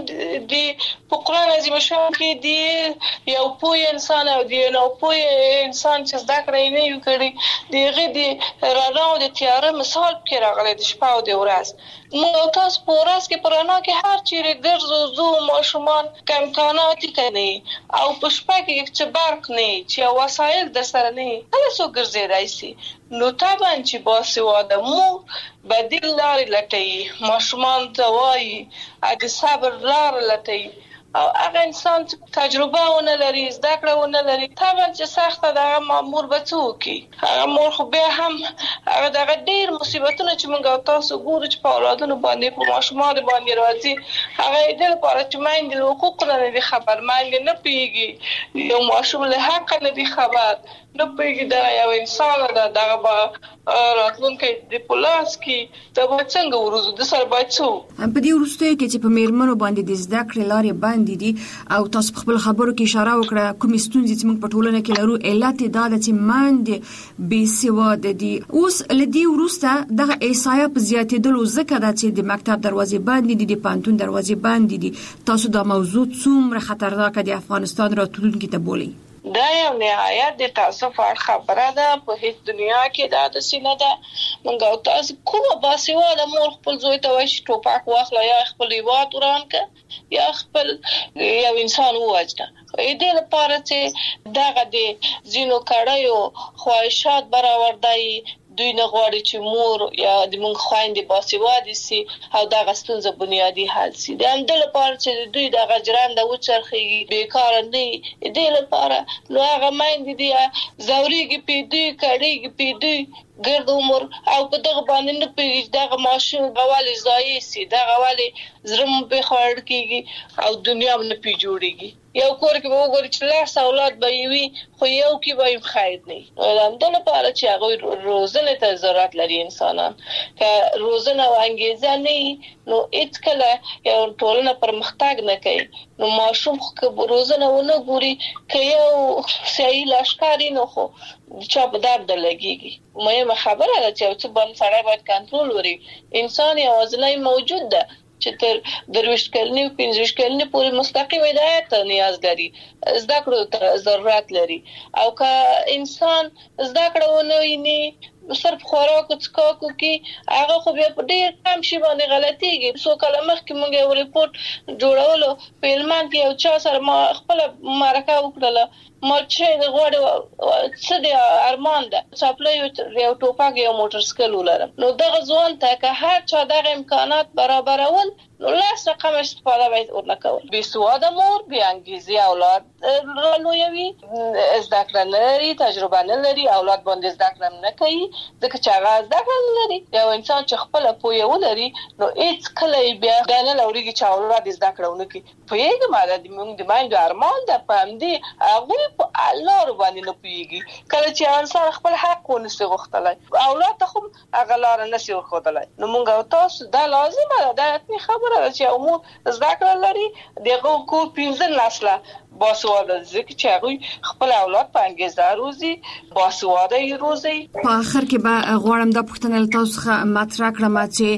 Speaker 10: د په قرآن عظیم شان کې دی یو پوه انسان او دی نو پوه انسان چې زده کړې نه یو کړی دیغه دی رڼا او د تیاره مثال کې راغلی د شپه او د ورځ. نو تاسو په ورځ کې پرانا کې هر چیرې ګرځو زو ماشومان کم امکانات کوي او په شپه کې چې برق نه چې وسایل د سره نه هله سو ګرځېدای شي. نو طبعا چې باسواده مور بدیل لارې لټوي، ماشومان ته وایي د صبر لار لټوي، او هغه انسان تجربه ونه لري زده کړه ونه لري طبعا چې سخته ده مامور به څه وکړي. هغه مور خو بیا هم هغه دغه ډېر مصیبتونه چې موږ تاسو ګورو چې په اولادونو باندې په ماشومان باندې راځي هغه یې د لپاره چې میندې له حقوقو نه دي خبر، میندې نه پوهېږي یو ماشوم له حق نه دي خبر، نه پوهېږي دا یو انسان ده دغه به راتلونکی د پولاس کې دا به څنګه وروزو د سره باید څو.
Speaker 9: په دې وروستیو کې چې په میرمنو باندې د زده کړې لارې بندې دي او تاسو په خپل خبرو کې اشاره وکړه کومې ستونزې چې موږ په ټولنه کې لرو علت یې دا ده چې میندې بې سواده دي. اوس له دې وروسته دغه احصایه په زیاتېدلو ځکه ده چې د مکتب دروازې بندې دي، د پوهنتون دروازې بندې دي. تاسو دا موضوع څومره خطرناکه د افغانستان راتلونکي ته بولئ؟
Speaker 10: دا یو نهایت د تاسف خبره ده، په هیڅ دنیا کې دا د سینه ده. موږ او تاسو کومه باسواده مور خپل زوی ته وایي چې ټوپک واخله یا خپل هیواد وران کړه یا خپل یو انسان ووژنه. دې لپاره چې دغه د ځینو کړیو خواهشات برآورده دوی نه غواړي چې مور یا د موږ خویندې باسواده سي او دغه ستونزه بنیادي حل سي. د همدې لپاره چې دوی دغه ژرنده وچرخېږي بیکاره نه وي، دې لپاره نو هغه میندې دي ځورېږي پې دوی کړېږي پې دوی ګرد عمر او په دغه باندې نه پوهېږي دغه ماشوم به ولې ضایع سي، دغه ولې زړه مو پې خوړل کېږي او دنیا هم نه پې جوړېږي. یو کور کې به وګوري چې لس اولاد به یې وي خو یو کې به یې خیر نه وي. د همدې لپاره چې هغوی روزنې ته ضرورت لري انسانان. که روزنه او انګېزه نه وي نو هېڅکله یو ټولنه پرمختګ نه کوي. نو ماشوم خو که روزنه ونه ګوري که یو سیاسي لښکر نو خو چا په درد لګېږي. مهمه خبره ده چې یو څه باندې سړی باید کنټرول ولري. انسان یوازینی موجود ده چې تر درویشت کلنې او پنځویشت کلنې پورې مستقیم هدایت ته نیاز لري، زده کړو ته ضرورت لري. او که انسان زده کړه ونه ویني صرف خوراک او څښاکو کې هغه خو بیا په ډېر کم شي باندې غلطېږي. څو کاله مخکې موږ یو ریپورټ جوړولو په هلمند کې یو چا سره ما خپله مرکه وکړله، ما چې د غواړي څه د ارمان ده څاپلۍ یو ټوپک یو موټر سایکل ولرم. نو دغه ځوان ته که هر چا دغه امکانات برابرول نو لاس رقم استفاده باید ورنه کول. بې سواده مور بې انګېزې اولاد رالویوي، زده کړه نه لري، تجربه نه لري، اولاد باندې زده کړه نه کوي ځکه چې هغه زده کړه نه لري. یو انسان چې خپله پوهه ولري نو هېڅکله یې بیا دا نه لورېږي چې اولاد یې زده کړه ونه کړي. پوهېږم دا د موږ د میندو ارمان ده، په همدې هغوی په لارو باندې نه پوهېږي. کله چې انسان خپل حق ونسي غوښتلی اولاد ته خو هغه لاره نسي ورښودلی. نو موږ او تاسو دا لازمه ده، دا حتمي خبره ده چې یو مور زده کړه لري د هغه کور پنځه نسله باسواده ځکه چې هغوی خپل اولاد په انګېزه روزي، باسواده یې روزي.
Speaker 9: په آخر کې به غواړم دا پوښتنه له تاسو څخه مطرح کړم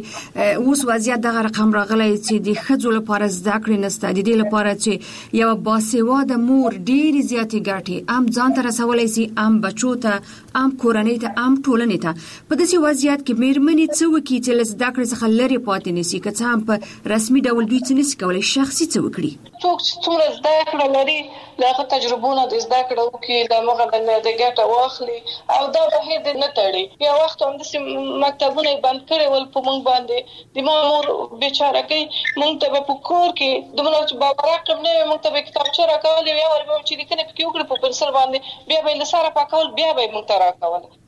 Speaker 9: چې اوس وضعیت دغه رقم راغلی چې د ښځو لپاره زده کړې نشته، د دې لپاره چې یوه باسواده مور ډېرې زیاتې ګټې هم ځان ته رسولی سي، هم بچو ته، هم کورنۍ ته، هم ټولنې ته. په داسې وضعیت کې میرمنې څه وکړي چې له زده کړې څخه لرې پاتې نه سي؟ که څه هم په رسمي ډول دوی څه نشي کولی، شخصي څه وکړي؟
Speaker 10: څوک چې څومره زده کړه لري له هغه تجربونه د زده کړه وکړي، د هغه د ګټه واخلي او دا بهیر دې نه تړي. بیا وخت همداسې مکتبونه یې بند کړي ول په موږ باندې. د ما مور بېچارهګۍ موږ ته به په کور کې دومره چې باورقم نه وي موږ ته به کتابچه راکولې، بیا وربه چې لیکنې پکې وکړي په پنسل باندې، بیا به یې له سره پاکول، بیا به یې موږ ته راکول.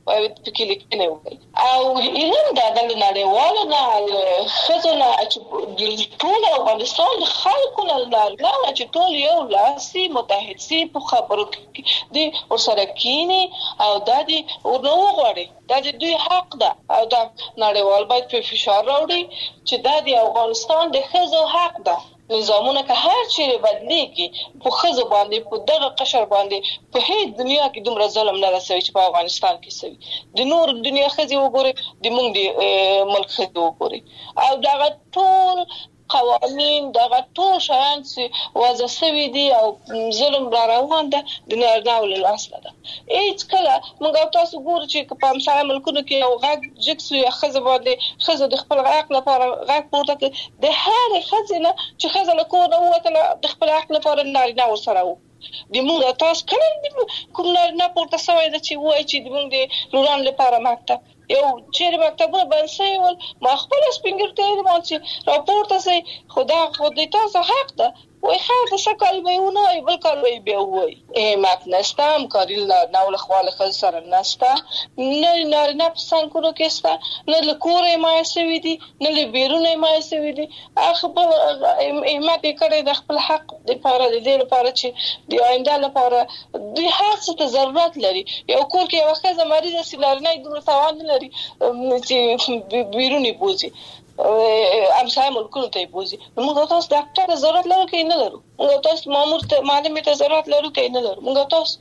Speaker 10: او پکې لیکنه وکړي او ایران د نړیوالو نه خزونه چې ټول افغانستان خلکو نه نه چې ټول یو لاسي متحد سي په خبرو کې دي ورسره کینی او د دې ورنو غواړي دا د دوی حق ده او دا نړیوال باید په فشار راوړي چې دا د افغانستان د خزو حق ده نظامونه که هر چیرې بدلېږي په خزو باندې په دغه قشر باندې په هیڅ دنیا کې دومره ظلم نه رسوي چې په افغانستان کې سوي د نور دنیا خزي وګوري د موږ د ملک خزي وګوري او دغه ټول قوانین دغه ټول شیان چې وضع شوي دي او ظلم را روان ده د نارینه‌و له لاسه ده هیڅ کله موږ تاسو ګورو چې په همسایه ملکونو کې یو غږ جګ سوی ښځه باندې ښځه د خپل حق لپاره غږ پورته کړي د هرې ښځې نه چې ښځه له کور نه ووتله د خپل حق لپاره نارینه ورسره وو د موږ تاسو کله کوم نارینه پورته شوی ده چې وایي چې د موږ د لورانو لپاره مکتب یو چیرې مکتبونه بند شوي ول ما خپل سپینګر ته یې چې راپورته شي خدا خو د تاسو حق ده وای خیر د سکل به ونه ای بل کار وی به وای مات نستم کاریل نو له خواله خل سره نستا نه نه نه پسانکونو کېستا نه له کورې ما سوي دي نه له بیرونه ما سوي دي اخ په مات کړي د خپل حق د لپاره د دې لپاره چې د آینده لپاره د هر څه ته ضرورت لري یو کور کې یو ښځه مریضه سیلارنه دومره توان لري چې بیرونی بوزي همسایه ملکونو ته بوزي موږ تاسو ډاکټر ضرورت لرو کې نه لرو موږ تاسو مامور ته معلم ته ضرورت لرو کې نه لرو موږ تاسو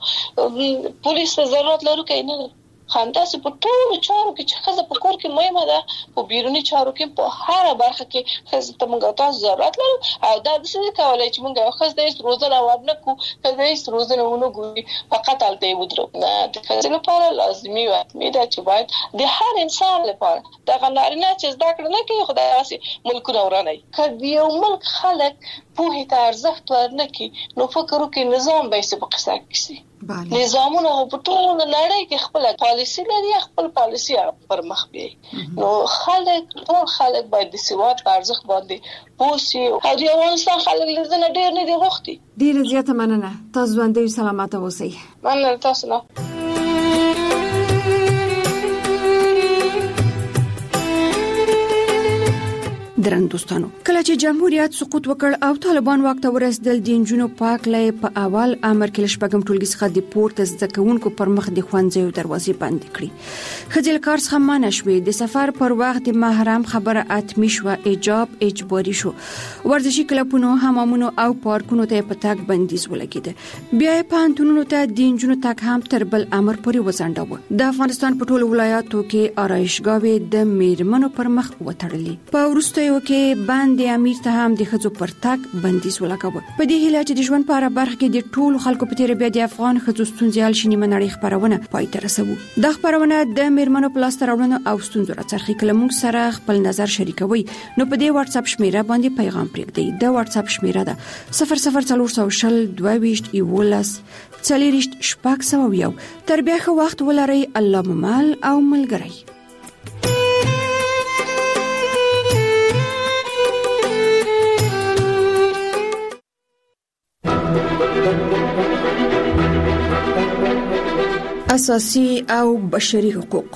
Speaker 10: پولیس ته ضرورت لرو کې نه لرو خانداسه په ټولو چارو کې چې خزه په کور کې مهمه ده په بیرونی چارو کې په هر برخه کې خزه ته موږ تاسو ضرورت لرو او دا د څه کولای چې موږ خزه د روزنه ورنه کو خزه د روزنه ونه ګوري فقط الته ودرو نه د خزه لپاره لازمي و مې دا چې باید د هر انسان لپاره دا غنارینه چې زده کړ نه کوي خدای واسي ملکونه ورانه کړي یو ملک خلک په هیڅ ارزښت ورنه کې نو فکر وکړي نظام به څه په قصه کې نظامونه په ټول نړۍ کې خپل پالیسي لري خپل پالیسي پر مخ بیاي نو خلک ټول خلک باید د سواد ارزښت باندې پوسي او د افغانستان خلک لزنه ډیر نه دی غوښتي
Speaker 9: ډیر زیاته مننه تاسو باندې سلامات اوسئ
Speaker 10: مننه تاسو نه
Speaker 9: درن دوستانو کله چې جمهوریت سقوط وکړ او طالبان واک ته ورسېدل د جنونو پاک لای په اول امر کې لشپګم ټولګي څخه د پورت زدکونکو پر مخ د خوانځو دروازې بند کړې خځل کار څخه مانه شوې د سفر پر وخت د محرم خبره اتمی شو ایجاب اجباري شو ورزشي کلبونو حمامونو او پارکونو ته په تاک بندیز ولګید بیا په انټونو ته د جنونو تاک هم تر بل امر پورې وځنډاوه د افغانستان په ټولو ولایاتو کې آرایشګاوې د میرمنو پر مخ وتړلې په ورسته یو کې باندې امیر ته هم د خځو پر تاک بندیز ولګاوه په دې هیله چې د ژوند په اړه برخه کې د ټولو خلکو په تیر بیا د افغان خځو ستونزې حل شي منړې خبرونه پای ته رسوي د خبرونه د میرمنو په لاس راوړنه او ستونزو راڅرخي کله موږ سره خپل نظر شریکوي نو په دې واتس اپ شمیره باندې پیغام پرېږدئ د واتس اپ شمیره ده صفر صفر څلور سو شل دوه ویشت یولس څلېرشت شپږ سوه یو تر بیا ښه وخت ولرئ الله ممال او ملګری اساسي او بشري حقوق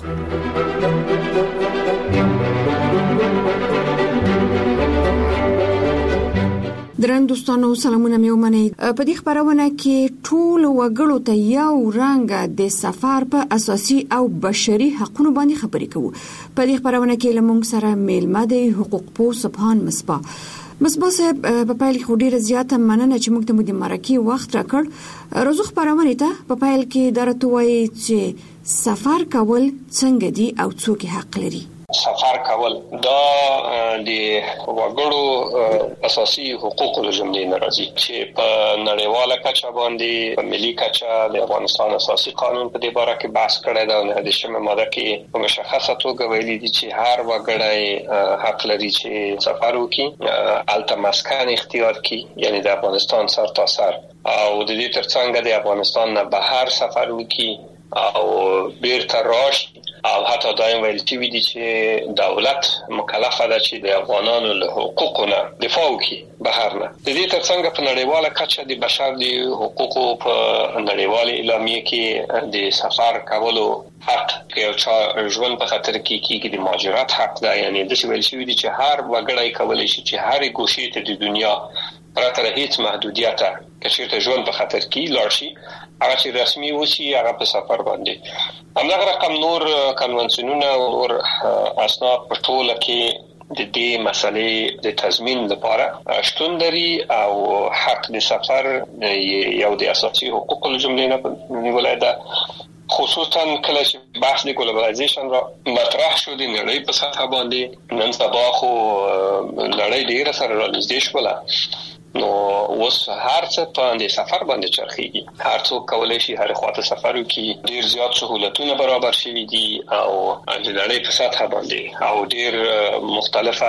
Speaker 9: درن دوستانو سلامونه مې ومنئ په دې خبرونه کې ټول وګړو ته یو رنګ د سفر په اساسي او بشري حقوقو باندې خبرې کوو په دې خبرونه کې لمونږ سره میلمه د حقوق پو سبحان مصباح مصباح صاحب په پایل کې ډیره زیاته مننه چې موږ ته مو د مرکه وخت راکړ روزو خبرونه ته په پایل کې درته وایي چې سفر کول څنګه دي او څوک حق لري
Speaker 12: سفر کول دا د وګړو اساسي حقوق له جملې نه راځي چې په نړیواله کچه باندې په ملي کچه د افغانستان اساسي قانون په دې باره کې بحث کړی دی او د شمه ماده کې په مشخصه توګه ویلي دي چې هر وګړی حق لري چې سفر وکړي الته مسکن اختیار کړي یعنی د افغانستان سر تا سر او د دې ترڅنګ د افغانستان نه بهر سفر وکړي او بیرته راشي او حتی دایم ویل ټي وی دي چې دولت مکلف ده چې د افغانانو له حقوقو دفاع وکړي بهر نه. د دې ترڅنګ په نړیواله کچه د بشر د حقوقو په نړیواله اعلامیه کې د سفر کولو حق یو چا ژوند په خطر کې کېږي د مهاجرت حق ده. یعنی د څه ویل شوی دي چې هر وګړی کولی شي چې هر ګوشې ته د دنیا پرته له هیڅ محدودیت که چیرته ژوند په خطر کې لاړ شي هغه چې رسمي وشي هغه په سفر باندې. همدغه رقم نور کنونسیونونه او نور اسناد په ټوله کې د دې مسلې د تضمین لپاره شتون لري او حق د سفر یو د اساسي حقوقو له جملې نه نیولای ده. خصوصا کله چې بحث د ګلوبلایزیشن را مطرح شو د نړۍ په سطح باندې نن سبا خو نړۍ ډیره سره راځي شوله نو اوس هر څه په دې سفر باندې چرخيږي. هر څوک کولای شي هر خواته سفر وکړي. ډیر زیات سہولتونه برابر شوي دي او د نړۍ په سطح باندې او ډیر مختلفه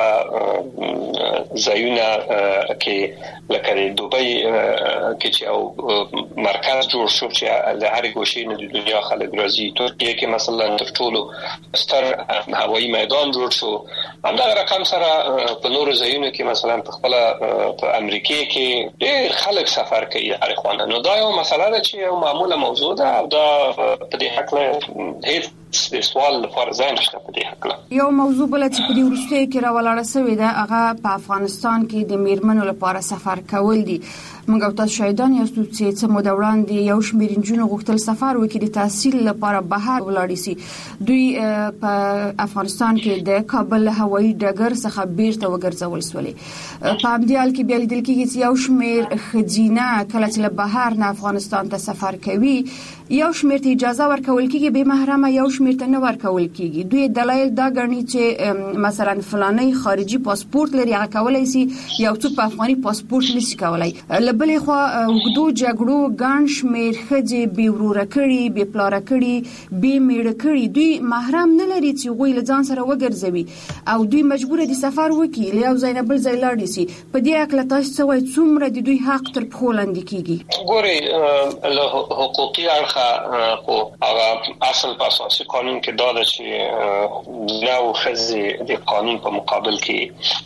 Speaker 12: ځایونه کې لکه د دوبۍ کې چې او مرکز جوړ شو چې د هر ګوشې نه د دنیا خلک راځي. ترکیه کې مثلا تر ټولو ستر هوایي میدان جوړ شو. همدغه رقم سره په نورو ځایونو کې مثلا په خپل په امریکا کې ډېر خلک سفر کوي هر خوانه. نو دا یو مسله ده چې یو معموله موضوع ده او دا په دې حق له هیڅ د سوال لپاره ځای نشته په دې حق له.
Speaker 9: یو موضوع بل چې په دې وروستیو کې راولاړه شوې ده هغه په افغانستان کې د میرمنو لپاره سفر کول دي. موږ او تاسو شاهدان یو چې څه مو وړاندې یو شمېر نجونو غوښتل سفر وکړي د تحصیل لپاره بهر ولاړ شي. دوی په افغانستان کې د کابل هوایي ډګر څخه بیرته وګرځول شولې. په همدې حال کې بیا لیدل کېږي چې یو شمېر ښځینه کله چې له بهر نه افغانستان ته سفر کوي یو شمېر ته اجازه ورکول کېږي به محرمه یو شمېر ته نه ورکول کېږي. دوی دلایل دا ګڼي چې مثلا فلاني خارجي پاسپورت لري هغه کولای شي یو څوک په افغاني پاسپورت نشي کولای. بلې خو وګړو جګړو ګڼ شمېر ښځې بې وروره کړي بې پلاره کړي بې میړه کړي. دوی محرم نه لري چې هغوی له ځان سره وګرځوي او دوی مجبور دي سفر وکړي له یو ځای نه بل ځای لاړ شي. په دې اړه تاسو څه وایي څومره د دوی حق تر پښو لاندې کېږي؟
Speaker 12: ګورئ له حقوقي اړخه خو هغه اصل په اساسي قانون کې دا ده چې نو ښځې د قانون په مقابل کې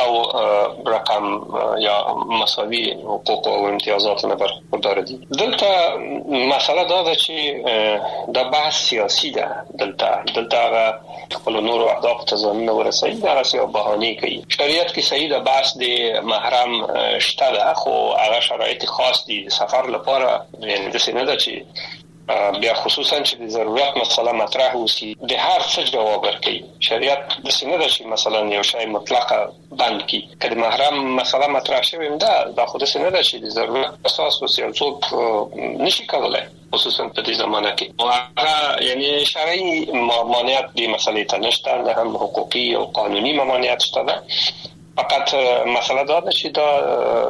Speaker 12: یو رقم یا مساوي حقوق او امتیازات نه برخوردار دي. دلته مسله دا ده چې د بحث سیاسي ده. دلته دلته خپل نور اهداف ته ځان ورسوي دا سیاسي بهانه کوي. شریعت کې صحیح ده بحث د محرم شته ده خو هغه شرایط خاص دي سفر لپاره. یعنی د سینه ده چې بیا خصوصا چې د ضرورت مسله مطرح وسی د هر څه جواب ورکړي. شریعت د سینه ده چې مثلا یو شی مطلقه بند کی کله محرم مسله مطرح شوی ده دا خود سینه ده چې د ضرورت اساس وسی او څوک نشي کولای خصوصا په دې زمانه کې. هغه یعنی شرعي ممانعت د مسلې ته نشته نه هم حقوقي او قانوني ممانعت شته. فقط مسله دا ده چې دا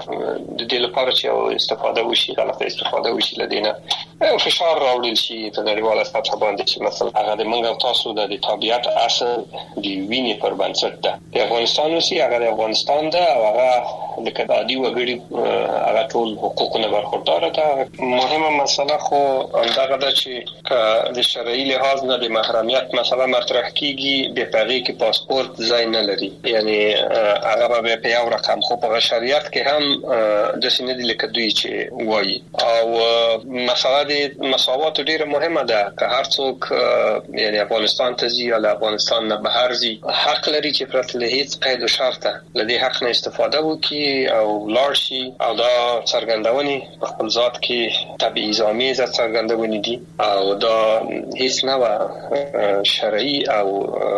Speaker 12: د دې لپاره چې استفاده وشي غلطه استفاده وشي لدينا فشار راوړل شي په نړیواله سطح باندې چې مثلا هغه د منګو تاسو د طبيعت اصل دی ویني پر بنسټ ده. د افغانستان اوسي هغه د افغانستان ده او هغه د کډادي وګړي هغه ټول حقوقونه برخوردار ده. مهمه مسله خو هغه ده چې د شرعي لحاظ نه د محرمیت مسله مطرح کیږي د پغې کې پاسپورت ځای نه لري. یعنی هغه به په یو رقم خو په شریعت کې هم د سینې د لیکدوی چې وایي او مسله د مساوات ډیره مهمه ده که هر څوک یعنی افغانستان ته ځي یا افغانستان نه بهر ځي حق لري چې پرته له هیڅ قید او شرط له دې حق نه استفاده وکړي او لاړ شي او دا څرګندونې په خپل ذات کې تبعیض‌آمیز څرګندونې دي او دا هیڅ نه شرعي او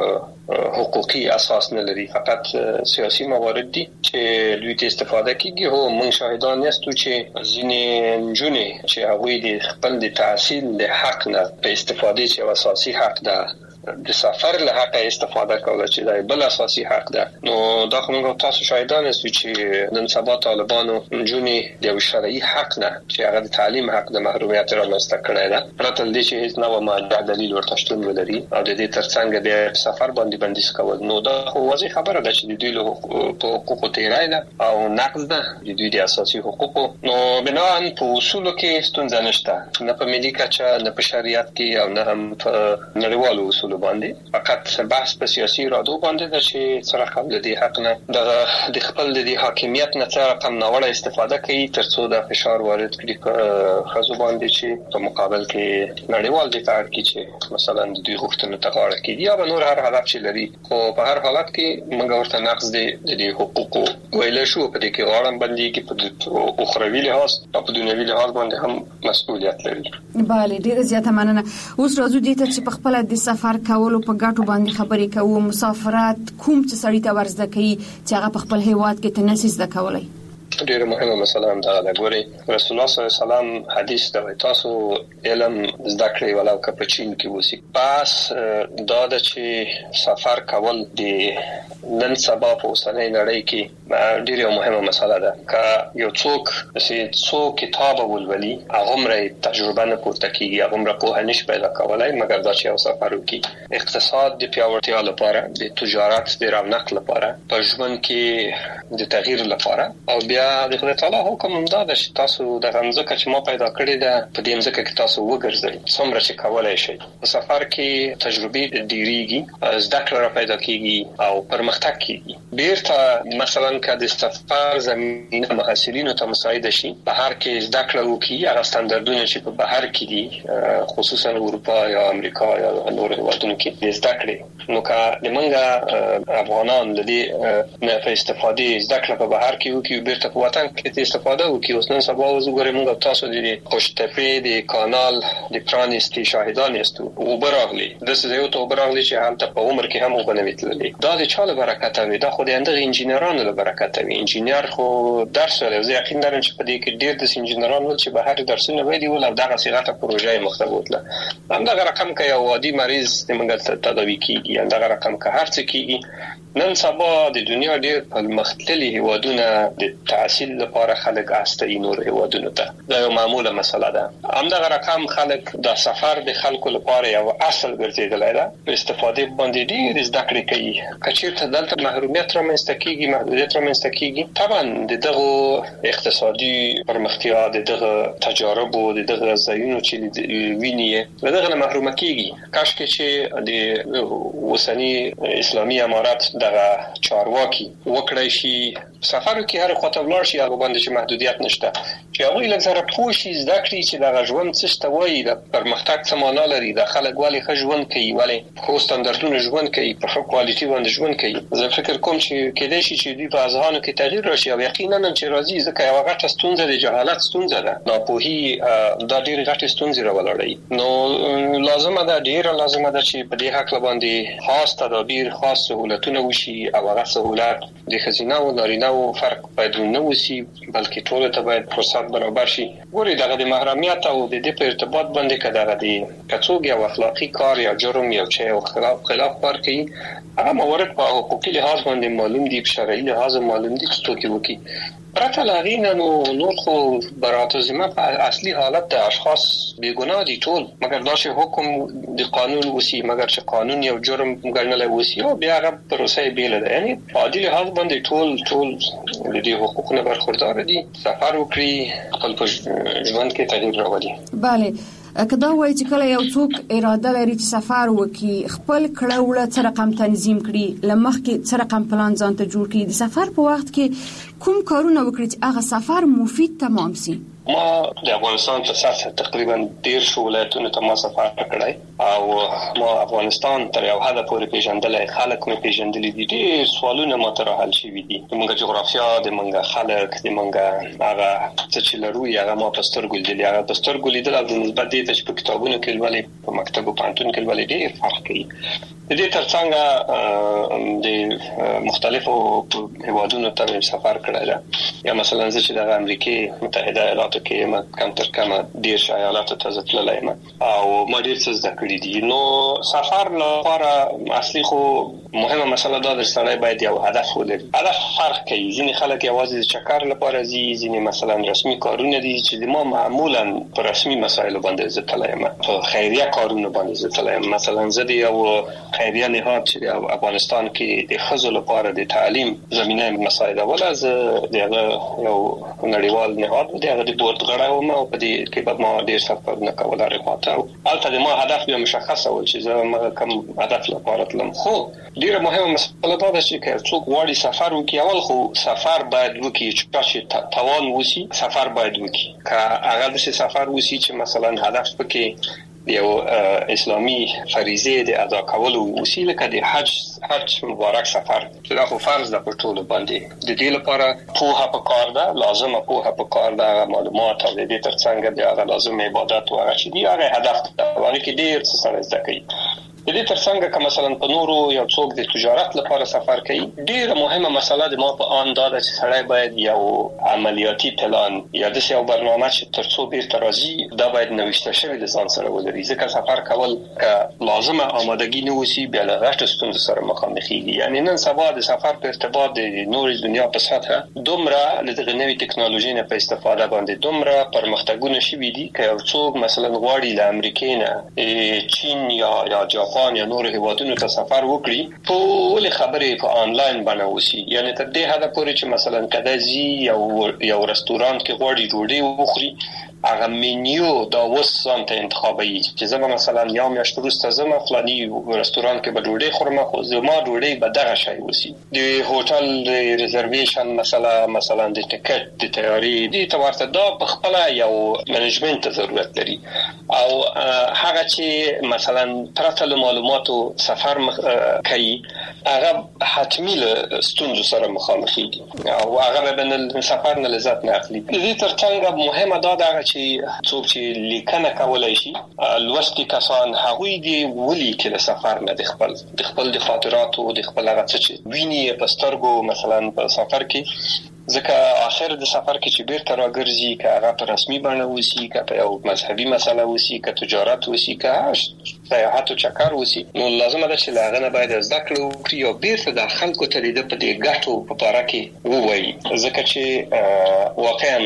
Speaker 12: حقوقي اساس نه لري. فقط سیاسي موارد دي چې دوی ته استفاده کیږي. هو موږ شاهدان یاستو چې ځینې نجونې چې هغوی د خپل د تحصیل د حق نه په استفاده چې اساسي حق ده د سفر له حق استفاده کول چې دا بل اساسي حق ده. نو دا کومه تاسو شاهدان یاستو چې نن سبا طالبانو نجونې د شرعي حق نه چې هغه د تعلیم حق د محرومیت رامنځته کړی ده پرته له دې چې هیڅ نوې ماده دلیل ورته شتون ولري او د دې ترڅنګ د سفر باندې بندیز کول. نو دا خو واضح خبره ده چې د دوی له حقوقو تیرای ده او نقض ده د دوی د اساسي حقوقو. نو بناء په اصولو کې ستونزه نشته نه په ملي کچه نه په شریعت کې او نه هم په نړیوالو اصولو باندې فقط بحث په سیاسي ارادو باندې د چې سره قبل دي حق نه د خپل د حاکمیت نه څخه کم نوړه استفاده کوي ترڅو د فشار وارد کړي په خزو باندې چې په مقابل کې نړیوال دفاع کوي چې مثلا د دوی غوښتنو ته غاړه کیږي یا به نور هر حالت چې لري خو په هر حالت کې موږ ورته نقض دي د حقوقو ویل شو په دې کې غاړه باندې کې په اخروی لحاظ او په دنیوي لحاظ باندې هم مسؤلیت لري.
Speaker 9: بله ډیره زیاته مننه. اوس راځو دې ته چې په خپل د سفر کولو په ګټو باندې خبرې کوو. مسافرت کوم چې سړی ته ورزده کوي چې هغه په خپل هیواد کې تنسیز زده کولای؟
Speaker 12: ډیره مهمه مسله هم ده. لګوري رسول الله صلی الله علیه وسلم حدیث دا تاسو علم زده کړئ ولو که په چین کې وسی. پس دا د چې سفر کول د نن سبا په اوسنۍ نړۍ کې ډیره مهمه مسله ده. که یو څوک چې څو کتاب ولولي هغه مری تجربه نه پورته کیږي، هغه مری په هنيش پیدا کولای مګر دا چې یو سفر وکي اقتصاد د پیاوړتیا لپاره، د تجارت د رونق لپاره، په ژوند کې د تغییر لپاره او بیا د خدای تعالی حکم هم دا چې تاسو د غنځکه چې ما پیدا کړی ده په دې ځکه کې تاسو وګرځئ څومره چې کولای شئ. په سفر کې تجربې ډیریږي، زده کړه پیدا کیږي او پرمختګ کیږي. بیرته مثلا که د سفر زمینه محصلینو ته مساعد شي، بهر کې زده کړه وکړي، هغه ستاندردونه چې په بهر کې دي خصوصا اروپا یا امریکا یا نور هیوادونو کې زده کړي، نو که د منګه افغانان د دې نه په استفاده زده کړه په بهر کې وکړي بیرته په وطن کې استفاده وکړي. اوس نن سبا وګورئ موږ تاسو د خوشتپې د کانال د پرانیستي شاهدان یاستو او براغلي د څه یو ته براغلي چې هلته په عمر کې هم وبنويتلې. دا د چا له برکت وي؟ دا خو د اندغه انجینرانو له برکت وي. انجینر خو درس ولې زه یقین لرم چې په دې کې ډېر د انجینرانو چې به هر درسونه وایي ول او دغه صيغه پروژه مختبوتله همدغه رقم کې یو عادي مریض د موږ تداوي کیږي، همدغه رقم کې هر څه کیږي. نن سبا د دنیا ډېر پرمختللي هیوادونه د تحصیل لپاره خلک استي نور هیوادونو ته دا یو معموله مسله ده. همدغه رقم خلک د سفر د خلکو لپاره یو اصل ګرځیدلی ده. په استفاده باندې ډېر زده کړې کوي. کچیرته دلته محرومیت رامنځته کیږي، محدودیت رامنځته کیږي، طبعا د دغه اقتصادي پرمختیا، د دغه تجارب او د دغه ځایونو چې ویني له دغه محروم کیږي. کاش کې چې د اوسنی اسلامي امارات دغه چارواکي وکړای شي سفر کې هر خواته ولاړ شي هغه باندې چې محدودیت نشته، چې هغه لږ زره پوښي زده کړي چې دغه ژوند څه ته وایي، د پرمختګ څه معنا لري، د خلک ولې ښه ژوند کوي، ولې خو ستاندردونه ژوند کوي، په ښه کوالټي باندې ژوند کوي. زه فکر کوم چې کېدای شي چې دوی په اذهانو کې تغییر راشي او یقینا چې راځي، ځکه یو غټه ستونزه د جهالت ستونزه ده. ناپوهي دا ډېر غټه ستونزه راولړي. نو لازمه ده، ډېر لازمه ده چې په دې حق باندې خاص تدابیر، خاص سہولتونه وشي او هغه سہولت د خزینه او نارینه او فرق باید نه وسی، بلکې ټول ته باید فرصت برابر شي. ګوري دغه د محرمیت او د دې په ارتباط باندې کداغه د کڅوګ او اخلاقی کار یا جرم یا چي او خلاف خلاف کار کوي، هغه موارد په حقوقي لحاظ باندې معلوم دي، په شرعي لحاظ معلوم دي چې توګه وکي. پرته لاغینه نو نور خو برات ذمه په اصلي حالت د اشخاص بیګناه دي ټول، مګر دا چې حکم د قانون وسی، مګر چې قانون یو جرم ګڼل وسی او بیا هغه پروسه بیل ده. یعنی په عادي لحاظ باندې ټول ټول د دې حقوقو برخوردار دي، سفر وکړي، خپل ژوند کې تغییر راوړي.
Speaker 9: bale کدا وایي چې کله یو څوک اراده لري چې سفر وکړي، خپل کړه وړه څه رقم تنظیم کړي، لمخ کې څه رقم پلان ځان ته جوړ کړي، د سفر په وخت کې کوم کارونه وکړي چې هغه سفر مفید تمام سي.
Speaker 12: ما د افغانستان په ساسه تقریبا ډیر شو ولایتونو ته ما سفر کړی او ما افغانستان تر یو حد پورې پیژندلای، خلک مې پیژندلې دي، ډیر سوالونه ما ته راحل شوي دي. موږ جغرافیا، د موږ خلک، د موږ هغه څه چې لرو هغه ما په سترګو لیدل، هغه په سترګو لیدل او د نسبت دې چې په کتابونو کې ولې په مکتب او پانتون کې ولې ډیر فرق کوي. د دې ترڅنګ د مختلفو هیوادونو ته سفر کړی، یا مثلا چې د امریکای متحده ایالاتو کې ما کم تر کمه ډیر ایالاتو ته تللی یم او ما ډیر څه زده کړي دي. نو سفر لپاره اصلي خو مهمه مسله دا د سړی باید یو هدف ولري. هدف فرق کوي. ځینې خلک یوازې د چکر لپاره ځي، ځینې مثلا رسمي کارونه دي چې د ما معمولا په رسمي مسایلو باندې زه تلایم، په خیریه کارونه باندې زه تلایم. مثلا زه د یو خیریه نهاد چې د افغانستان کې د ښځو لپاره د تعلیم زمینه مسایل ولا زه دغه یو نړیوال نهاد دی، هغه د بورډ غړی وم او په دې کې به ما ډېر سفرونه کول رخواته او البته د ما هدف به مشخصه و چې زه ما کوم هدف لپاره تلم. خو ډیره مهمه مسله دا ده چې څوک غواړي سفر وکړي، اول خو سفر باید وکړي چې توان وسی سفر باید وکړي. که هغه د سفر وسی چې مثلا هدف پکې یو اسلامی فریضه د ادا کولو وسیله کده حج حج مبارک سفر چې دا خو فرض ده په ټولو باندې. د دې لپاره پوهه پکار ده، لازمه پوهه پکار ده، معلومات او د دې ترڅنګ د هغه لازم عبادت او هغه چې دی هغه هدف ده، هغه کې ډیر څه سره زده کوي. د دې ترڅنګ که مثلا په نورو یو څوک د تجارت لپاره سفر کوي، ډیره مهمه مسله د ما په آن دا ده چې سړی باید یو عملیاتي پلان یا د یو برنامه چې ترڅو بیرته راځي دا باید نوښته شوی د ځان سره ولري. ځکه سفر کول که لازمه آمادګي نه وسی بیا له غټ ستونزو سره مخامخ کیږي. یعنی نن سبا د سفر په ارتباط د نورې دنیا په سطح دومره له دغه نوې ټکنالوژي نه په استفاده باندې دومره پرمختګونه شوي دي که یو څوک مثلا غواړي له امریکا نه چین یا یا جاپان یا نور هیوادونو ته سفر وکړي، ټول خبرې په آنلاین باندې وسی. یعنی تر دې حد پورې چې مثلا کله زی یو یو رستورانت کې غواړي ډوډۍ وخوري، هغه منیو دا وسان ته انتخابي چې زما مثلا یا میاشت وروسته زما فلاني رستوران کې به ډوډۍ خورم، خو زما ډوډۍ به دغه شی وسی. د هوټل ریزرویشن مثلا مثلا د ټیکټ د تیاری دي ته ورته دا په خپل یو منیجمنت ضرورت لري. او هغه چې مثلا پرته له معلوماتو سفر کوي هغه حتمی له ستونزو سره مخامخ دي او هغه به نه سفر نه لذت نه اخلي. د دې ترڅنګ مهمه دا ده چې څوک چې لیکنه کولای شي لوستي کسان هغوی دی ولي کې د سفر نه د خپل د خپل د خاطراتو د خپل هغه څه چې ویني په سترګو مثلا په سفر کې، ځکه اخر د سفر کې چې بیرته راګرځي که هغه په رسمي بڼه وسی، که په یو مذهبي مسله وسی، که تجارت وسی، که سیاحت او چکر وسی، نو لازمه ده چې لاغه نه باید زده کړو کړی او بیرته د خلکو ته د په دې ګټو په اړه کې ووایي. ځکه چې